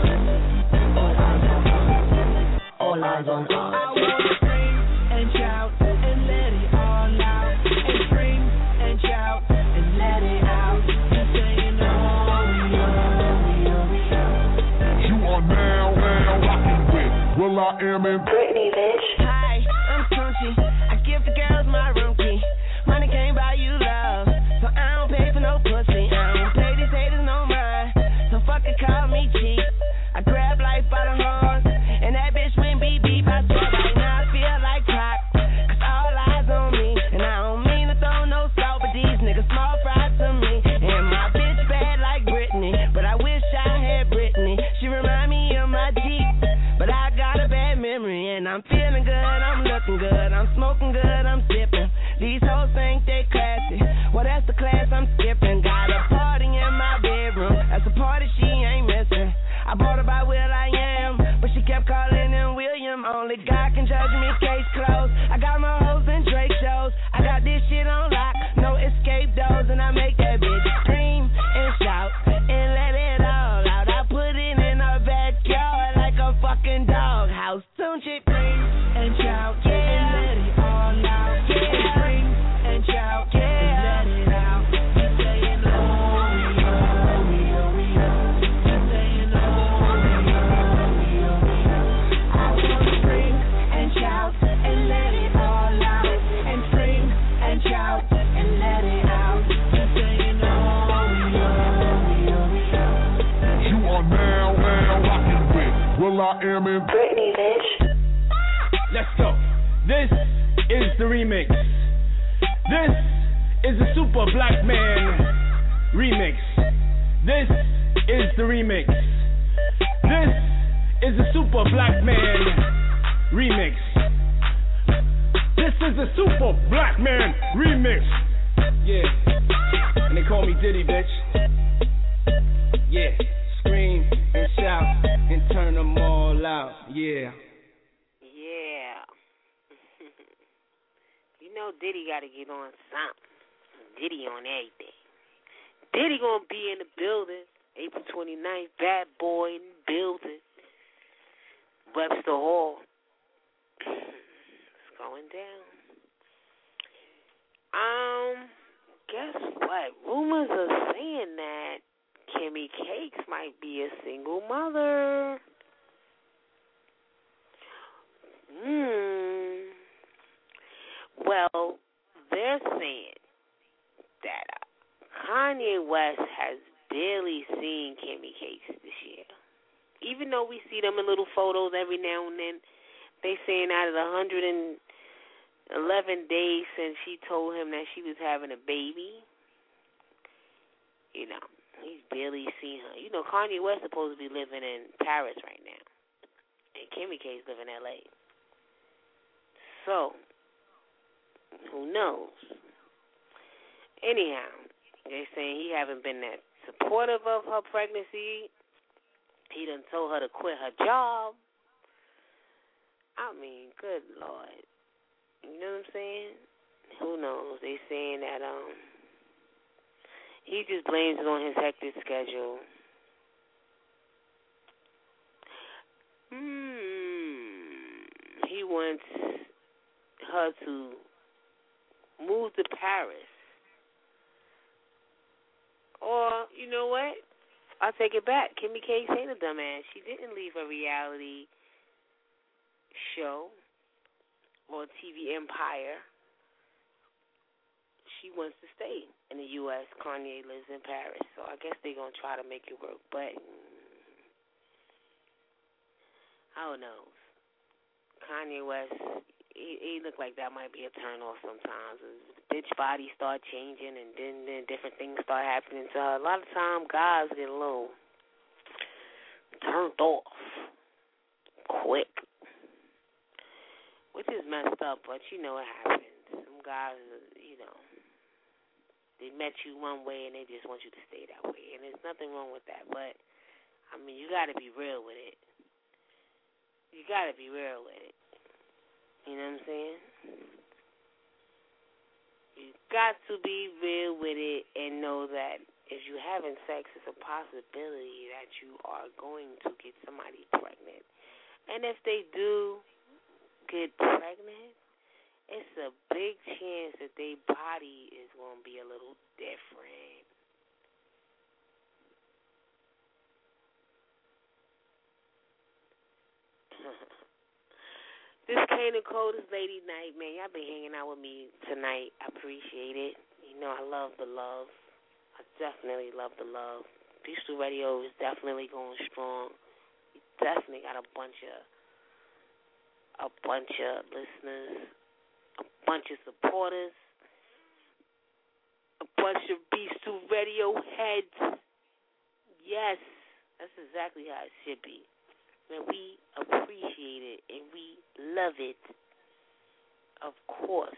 S8: All eyes on us. All eyes on us.
S16: I wanna scream and shout and let it all out. And scream and shout and let it out. And saying oh we oh we oh we oh.
S15: You are now, now rocking with Will I Am in
S8: Britney, bitch.
S6: Hi, I'm Tunchi. I give the girls my room key. Money can't buy you love, so I don't pay for no pussy. I don't pay these haters no mind, so fucking call me cheap. I grab life by the horns, and that bitch went beep beep. I swear right now I feel like Pac, 'cause all eyes on me. And I don't mean to throw no salt, but these niggas small fry to me. And my bitch bad like Britney, but I wish I had Britney. She remind me of my Jeep, but I got a bad memory. And I'm feeling good, I'm looking good, I'm smoking good, I'm sipping. These hoes think they classy, well that's the class I'm skipping. Got a party in my bedroom, that's a party she ain't missing. I bought her by Will I Am, but she kept calling him William. Only God can judge me, case closed. I got my hoes in Drake shows, I got this shit on lock, no escape doors. And I make that bitch scream and shout and let it all out. I put it in her backyard like a fucking doghouse. Soon she scream
S16: and shout and let it all out. And scream and shout and let it out. And saying oh we oh we oh we oh. And saying oh we oh we oh we oh. I wanna scream and shout and let it all out. And scream and shout and let it out. And saying oh we oh we oh we oh.
S15: are now, now rocking with Will I Am in
S6: Britney, bitch.
S13: Let's go. This is the remix. This is the Super Black Man remix. This is the remix. This is the Super Black Man remix. This is the Super Black Man remix. Yeah. And they call me Diddy, bitch. Yeah. Scream and shout and turn them all out. Yeah.
S3: Yeah. You know Diddy got to get on something. Diddy on everything. Diddy gonna be in the building April twenty-ninth. Bad boy in the building. Webster Hall. It's going down. Um, guess what? Rumors are saying that Kimmy Cakes might be a single mother. Hmm. Well, they're saying that uh, Kanye West has barely seen Kimmy Cakes this year. Even though we see them in little photos every now and then, they saying out of the one hundred eleven days since she told him that she was having a baby, you know, he's barely seen her. You know, Kanye West supposed to be living in Paris right now, and Kimmy Cakes live in L A. So, who knows? Anyhow, they're saying he haven't been that supportive of her pregnancy. He done told her to quit her job. I mean, good Lord. You know what I'm saying? Who knows? They saying that um he just blames it on his hectic schedule. Hmm. He wants her to move to Paris. Or, you know what? I'll take it back. Kimmy Cakes ain't a dumbass. She didn't leave a reality show or T V empire. She wants to stay in the U S Kanye lives in Paris. So I guess they're going to try to make it work. But, who knows? Kanye West, he, he look like that might be a turn off sometimes. His bitch body start changing, and then, then different things start happening to her. A lot of time, guys get a little turned off quick, which is messed up. But you know what happens. Some guys, you know, they met you one way and they just want you to stay that way, and there's nothing wrong with that. But I mean, you got to be real with it. You got to be real with it. You know what I'm saying? You got to be real with it and know that if you're having sex, it's a possibility that you are going to get somebody pregnant. And if they do get pregnant, it's a big chance that their body is going to be a little different. This Kane and Cole, this lady night, man. Y'all been hanging out with me tonight. I appreciate it. You know, I love the love. I definitely love the love. Peaceful Radio is definitely going strong. We definitely got a bunch of, a bunch of listeners, a bunch of supporters, a bunch of Peaceful Radio heads. Yes, that's exactly how it should be. And we appreciate it, and we love it, of course.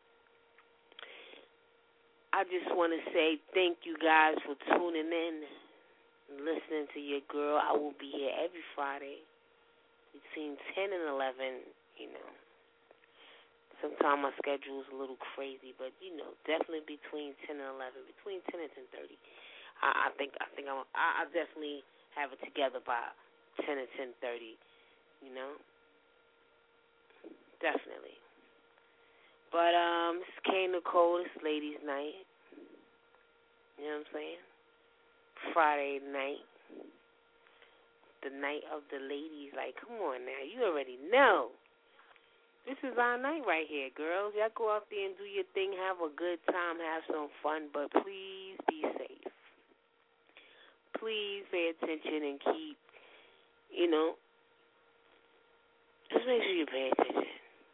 S3: I just want to say thank you guys for tuning in and listening to your girl. I will be here every Friday between ten and eleven, you know. Sometimes my schedule is a little crazy, but, you know, definitely between ten and eleven, between ten and ten thirty. I, I think I think I'm, I, I definitely have it together by ten and ten thirty, you know? Definitely. But, um, this Kane Nicole, this ladies' night. You know what I'm saying? Friday night. The night of the ladies. Like, come on now. You already know. This is our night right here, girls. Y'all go out there and do your thing. Have a good time. Have some fun. But please be safe. please pay attention and keep, you know, just make sure you pay attention.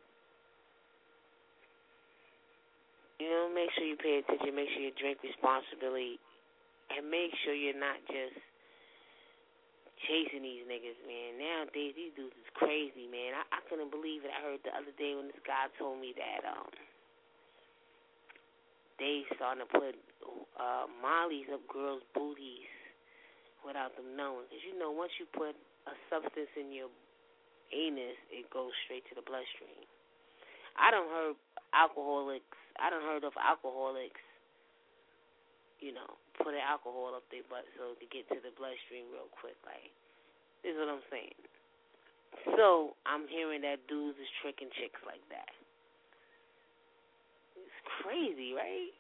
S3: You know, make sure you pay attention, make sure you drink responsibly, and make sure you're not just chasing these niggas, man. Nowadays, these dudes is crazy, man. I, I couldn't believe it. I heard the other day when this guy told me that um they starting to put uh, mollies up girls' booties without them knowing. Because, you know, once you put a substance in your anus, it goes straight to the bloodstream. I done heard alcoholics, I done heard of alcoholics, you know, put an alcohol up their butt so to get to the bloodstream real quick. Like, this is what I'm saying. So, I'm hearing that dudes is tricking chicks like that. It's crazy, right?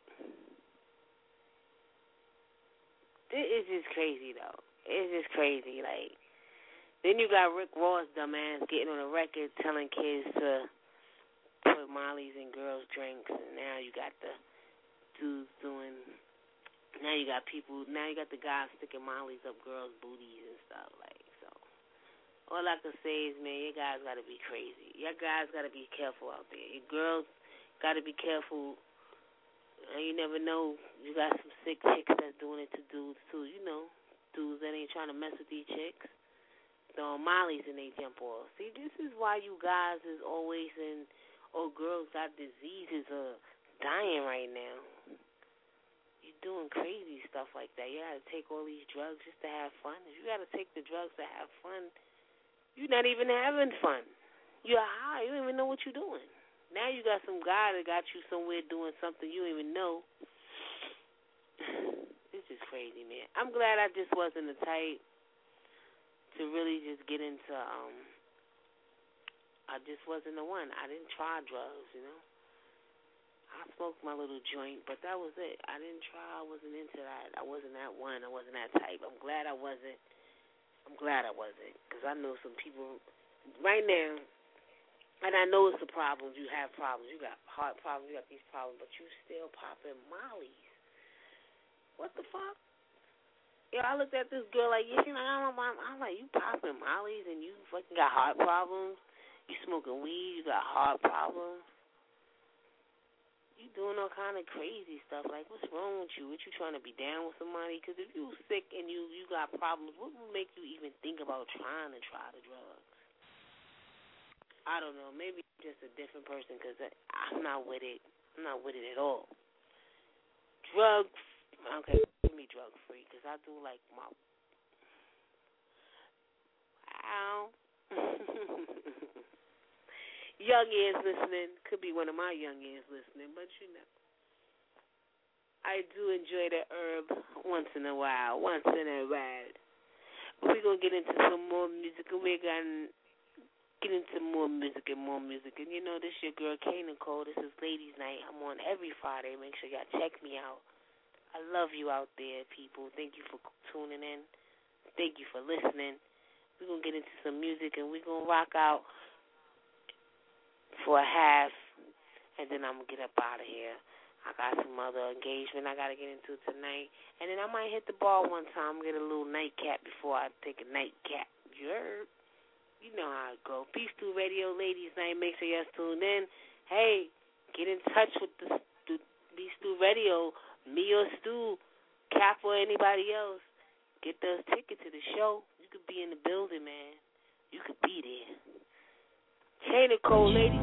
S3: It's just crazy, though. It's just crazy. Like, then you got Rick Ross, dumbass, getting on a record telling kids to put mollies in girls' drinks, and now you got the dudes doing, now you got people, now you got the guys sticking mollies up girls' booties and stuff, like, so. All I can say is, man, you guys got to be crazy. You guys got to be careful out there. You girls got to be careful. You never know. You got some sick chicks that's doing it to dudes, too. You know, dudes that ain't trying to mess with these chicks. Throwing mollies and they jump off. See, this is why you guys is always in, oh, girls got diseases or dying right now. You're doing crazy stuff like that. You got to take all these drugs just to have fun. If you got to take the drugs to have fun, you're not even having fun. You're high. You don't even know what you're doing. Now you got some guy that got you somewhere doing something you don't even know. It's just crazy, man. I'm glad I just wasn't the type to really just get into, um, I just wasn't the one. I didn't try drugs, you know. I smoked my little joint, but that was it. I didn't try. I wasn't into that. I wasn't that one. I wasn't that type. I'm glad I wasn't. I'm glad I wasn't, because I know some people right now, and I know it's the problems. You have problems. You got heart problems. You got these problems, but you still popping mollies. What the fuck? Yo, I looked at this girl like, you know, I'm, I'm, I'm like, you popping mollies and you fucking got heart problems? You smoking weed? You got heart problems? You doing all kind of crazy stuff. Like, what's wrong with you? What, you trying to be down with somebody? Because if you sick and you, you got problems, what would make you even think about trying to try the drugs? I don't know. Maybe I'm just a different person because I'm not with it. I'm not with it at all. Drugs, okay, give me drug free because I do like my. Wow. Young ears listening. Could be one of my young ears listening, but you know. I do enjoy the herb once in a while. Once in a while. We're going to get into some more music and we're going to get into more music and more music. And you know, this your girl, K Nicole. This is Ladies Night. I'm on every Friday. Make sure y'all check me out. I love you out there, people. Thank you for tuning in. Thank you for listening. We're going to get into some music and we're going to rock out for a half, and then I'm going to get up out of here. I got some other engagement I got to get into tonight, and then I might hit the bar one time, get a little nightcap before I take a nightcap. You heard? You know how it go. Peace to Radio Ladies Night. Make sure y'all tune in. Hey, get in touch with the, the Beast Stew Radio, me or Stu, Cap or anybody else. Get those tickets to the show. You could be in the building, man. You could be there. Hey, Nicole, ladies.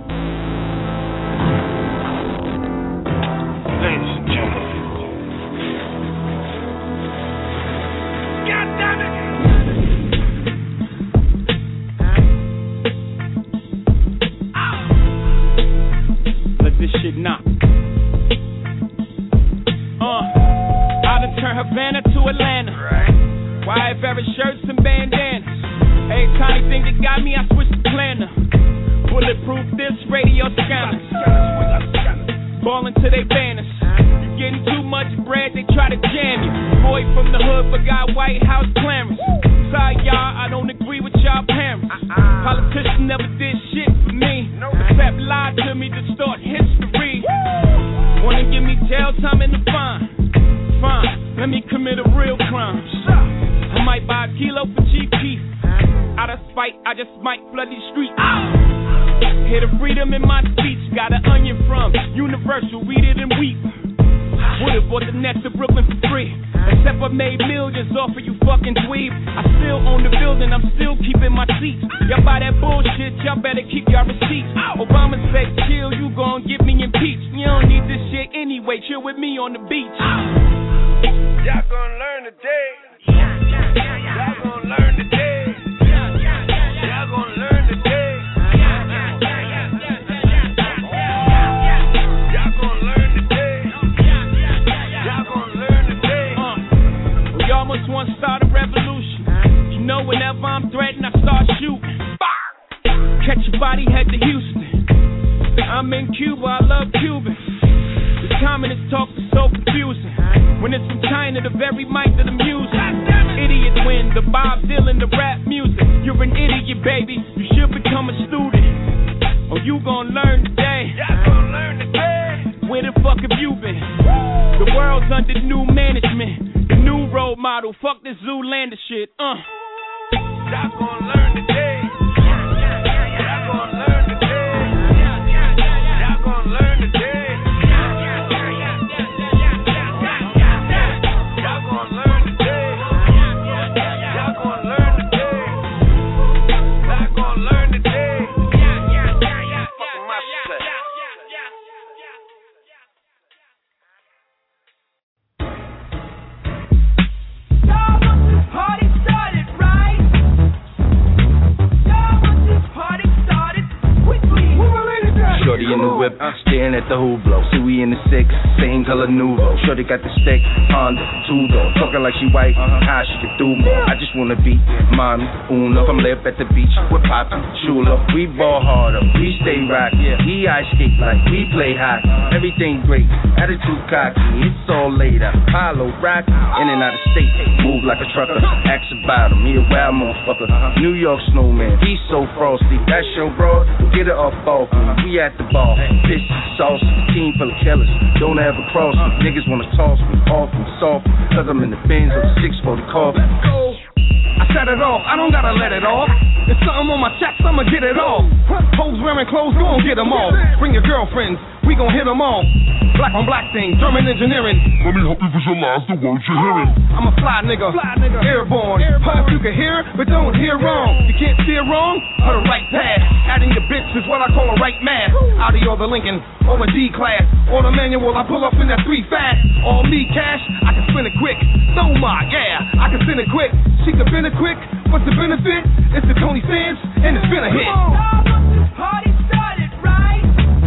S1: Ladies and gentlemen. God damn it!
S13: Let this shit knock. Uh, I done turn Havana to Atlanta. Right. Wide Barrett shirts and bandanas. Every tiny thing that got me, I switched the planner. Bulletproof this radio scanner. Ballin' to they banners. You getting too much bread, they try to jam you. Boy from the hood but got White House clearance. Sorry y'all, I don't agree with y'all parents. Politicians never did shit for me, except lie to me to start history. Wanna give me jail time in the fine? Fine, let me commit a real crime. beef. Out of spite, I just might flood these streets. Hear the freedom in my speech. Got an onion from Universal, read it and weep. Would've bought the next to Brooklyn for free. Except I made millions off of you fucking dweeb. I still own the building, I'm still keeping my seats. Y'all buy that bullshit, y'all better keep y'all receipts. Obama say chill, you gon' get me impeached. You don't need this shit anyway, chill with me on the beach.
S1: Y'all gon' learn today. Y'all gon' learn today. Y'all gon' learn today. Y'all gon' learn today. Y'all gon' learn today.
S13: Uh, we almost want to start a revolution. You know whenever I'm threatened, I start shooting. Catch your body, head to Houston. I'm in Cuba, I love Cubans. The communist talk is so confusing. When it's from China, the very mic of the music. Idiots win, the Bob Dylan, the rap music. You're an idiot, baby. You should become a student. Or you gon' learn today.
S1: Y'all gon' learn today.
S13: Where the fuck have you been? The world's under new management. The new role model. Fuck this Zoolander shit. Uh.
S1: Y'all gon' learn today. Y'all gon' learn today. Y'all gon' learn today.
S17: Shorty in the whip, staring at the Hublot. See we in the six, same color Nuvo. Shorty got the stick, Honda, two door. Talking like she white, how she can do more. I just wanna be mommy, Una. From left at the beach with Poppy, Chula. We ball harder, we stay rock. He ice skate like we play hockey. Everything great, attitude cocky. It's all later. Apollo rock, in and out of state. Move like a trucker, ask about him. He a wild motherfucker. New York snowman, he so frosty. That's your bro, get it off off me. We at the ball, pissy, saucy, team full of killers. Don't ever cross me, niggas wanna toss me, off me, soft me, cause I'm in the Benz of the six forty coffee.
S18: I set it off, I don't gotta let it off. There's something on my chest, I'ma get it off. Hoes wearing clothes, go and get them off. Bring your girlfriends, we gon' hit them all. Black on black thing, German engineering.
S15: Let me help you visualize the words you're hearing.
S18: I'm a fly nigga, fly nigga. Airborne. Hope you can hear, but don't hear wrong. You can't steer wrong, or the right path. Adding your bitch is what I call a right math. Audi or the Lincoln, or a D class, or the manual, I pull up in that three fast. All me cash, I can spin it quick. So my, yeah, I can spin it quick. She can spin it quick, what's the benefit? It's the Tony Sands, and it's been a hit.
S16: Y'all want this party started, right?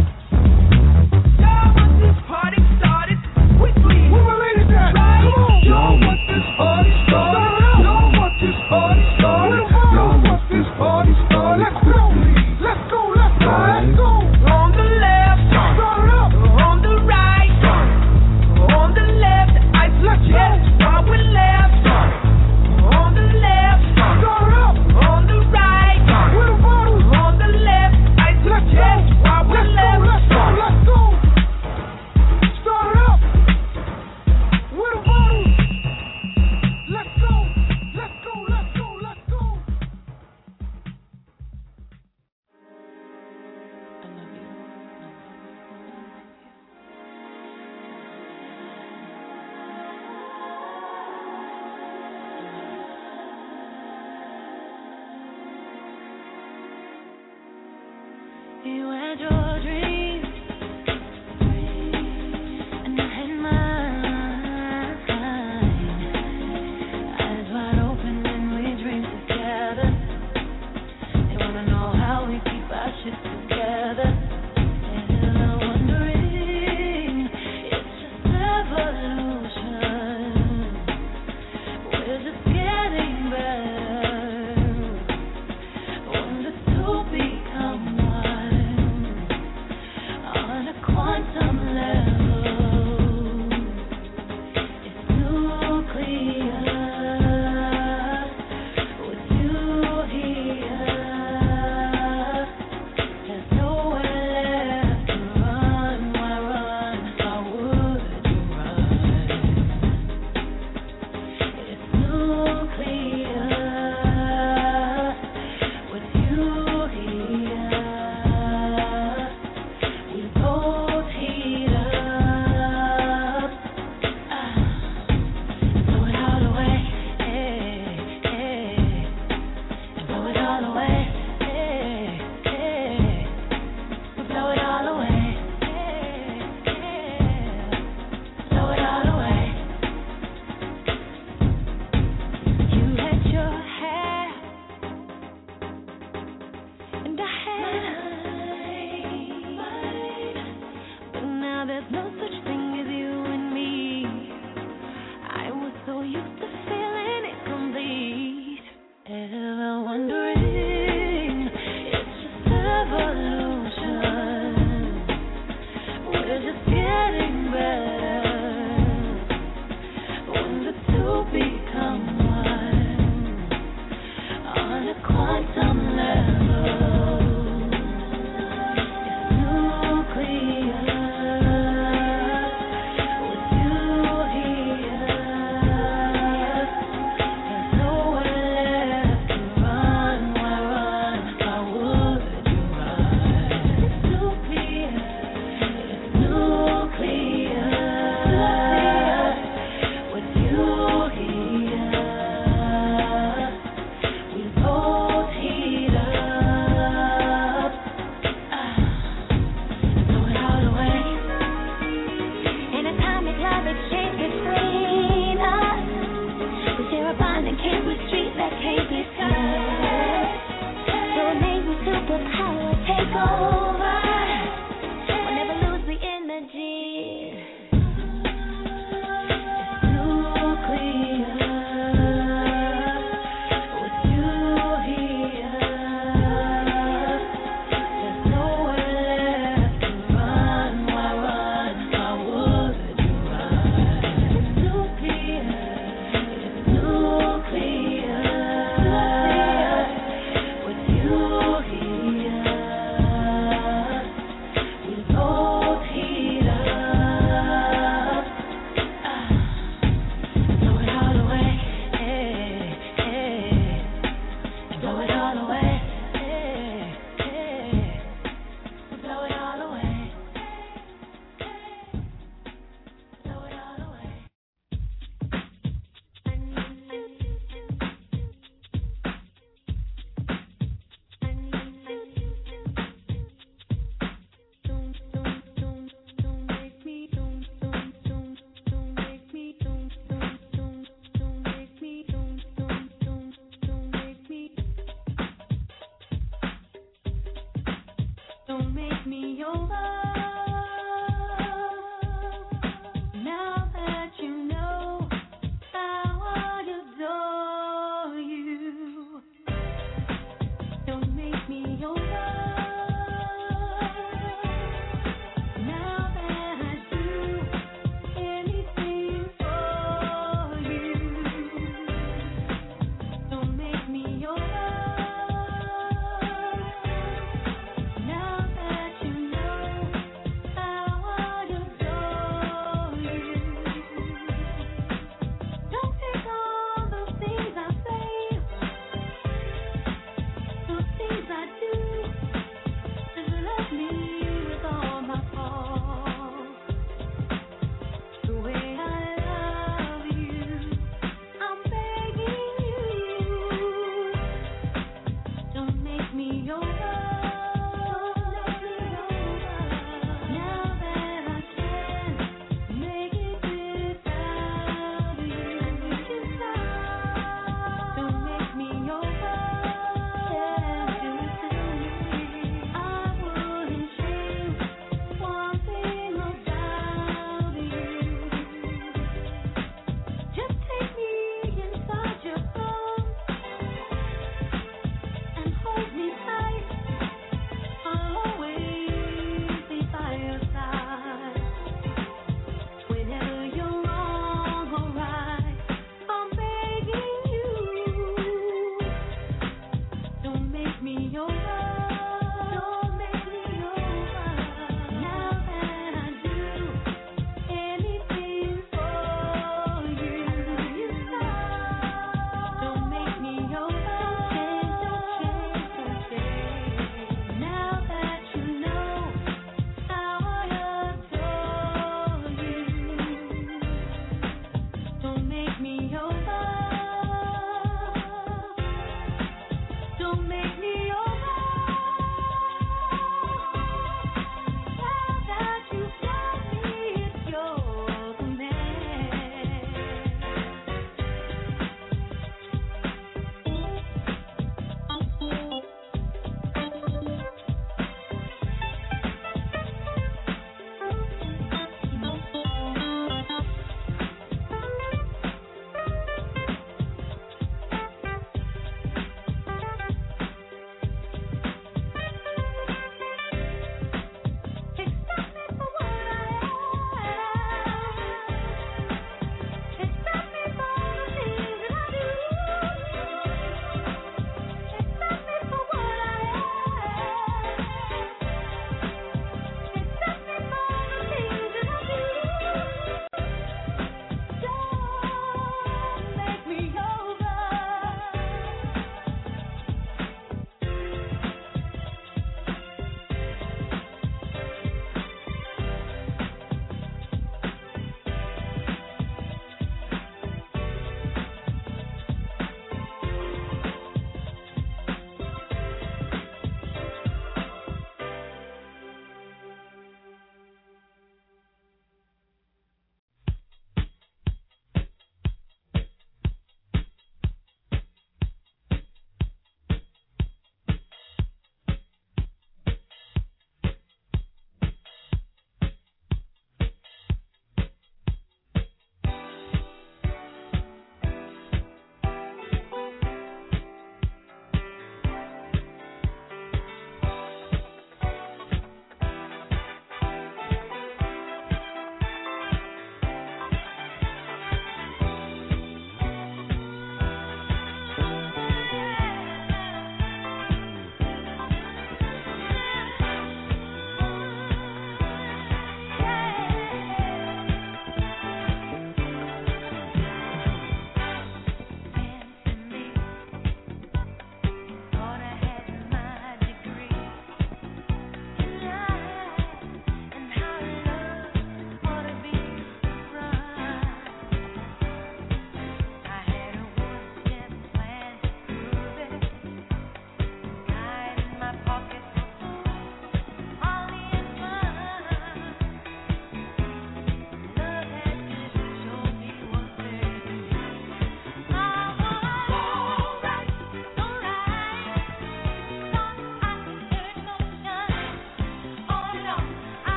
S16: Y'all want this party started quickly. Where my ladies at? Right? Come on. Y'all want this party started. Y'all want this party started. Y'all want this party started quickly. Let's go, let's go, let's go. On the left, start it up. On the right, start. On the left, I suggest while we left. Start. On the left, start it up. On the right, start. With a bottle. On the left, I suggest while we left. Let's go, let's go, let's go. Start it up. With a bottle. Let's go, let's go, let's go, let's go.
S8: You had your dreams, and I had mine. Eyes wide open when we dream together. They wanna know how we keep our shit together. And I'm wondering, it's just evolution. We're just getting better. When the two become one. quantum level. It's nuclear. With you here, there's nowhere left to run. Why run? Why would you run? It's nuclear. It's nuclear. With you here, we both heat up.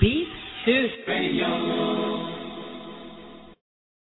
S19: beat. Peace.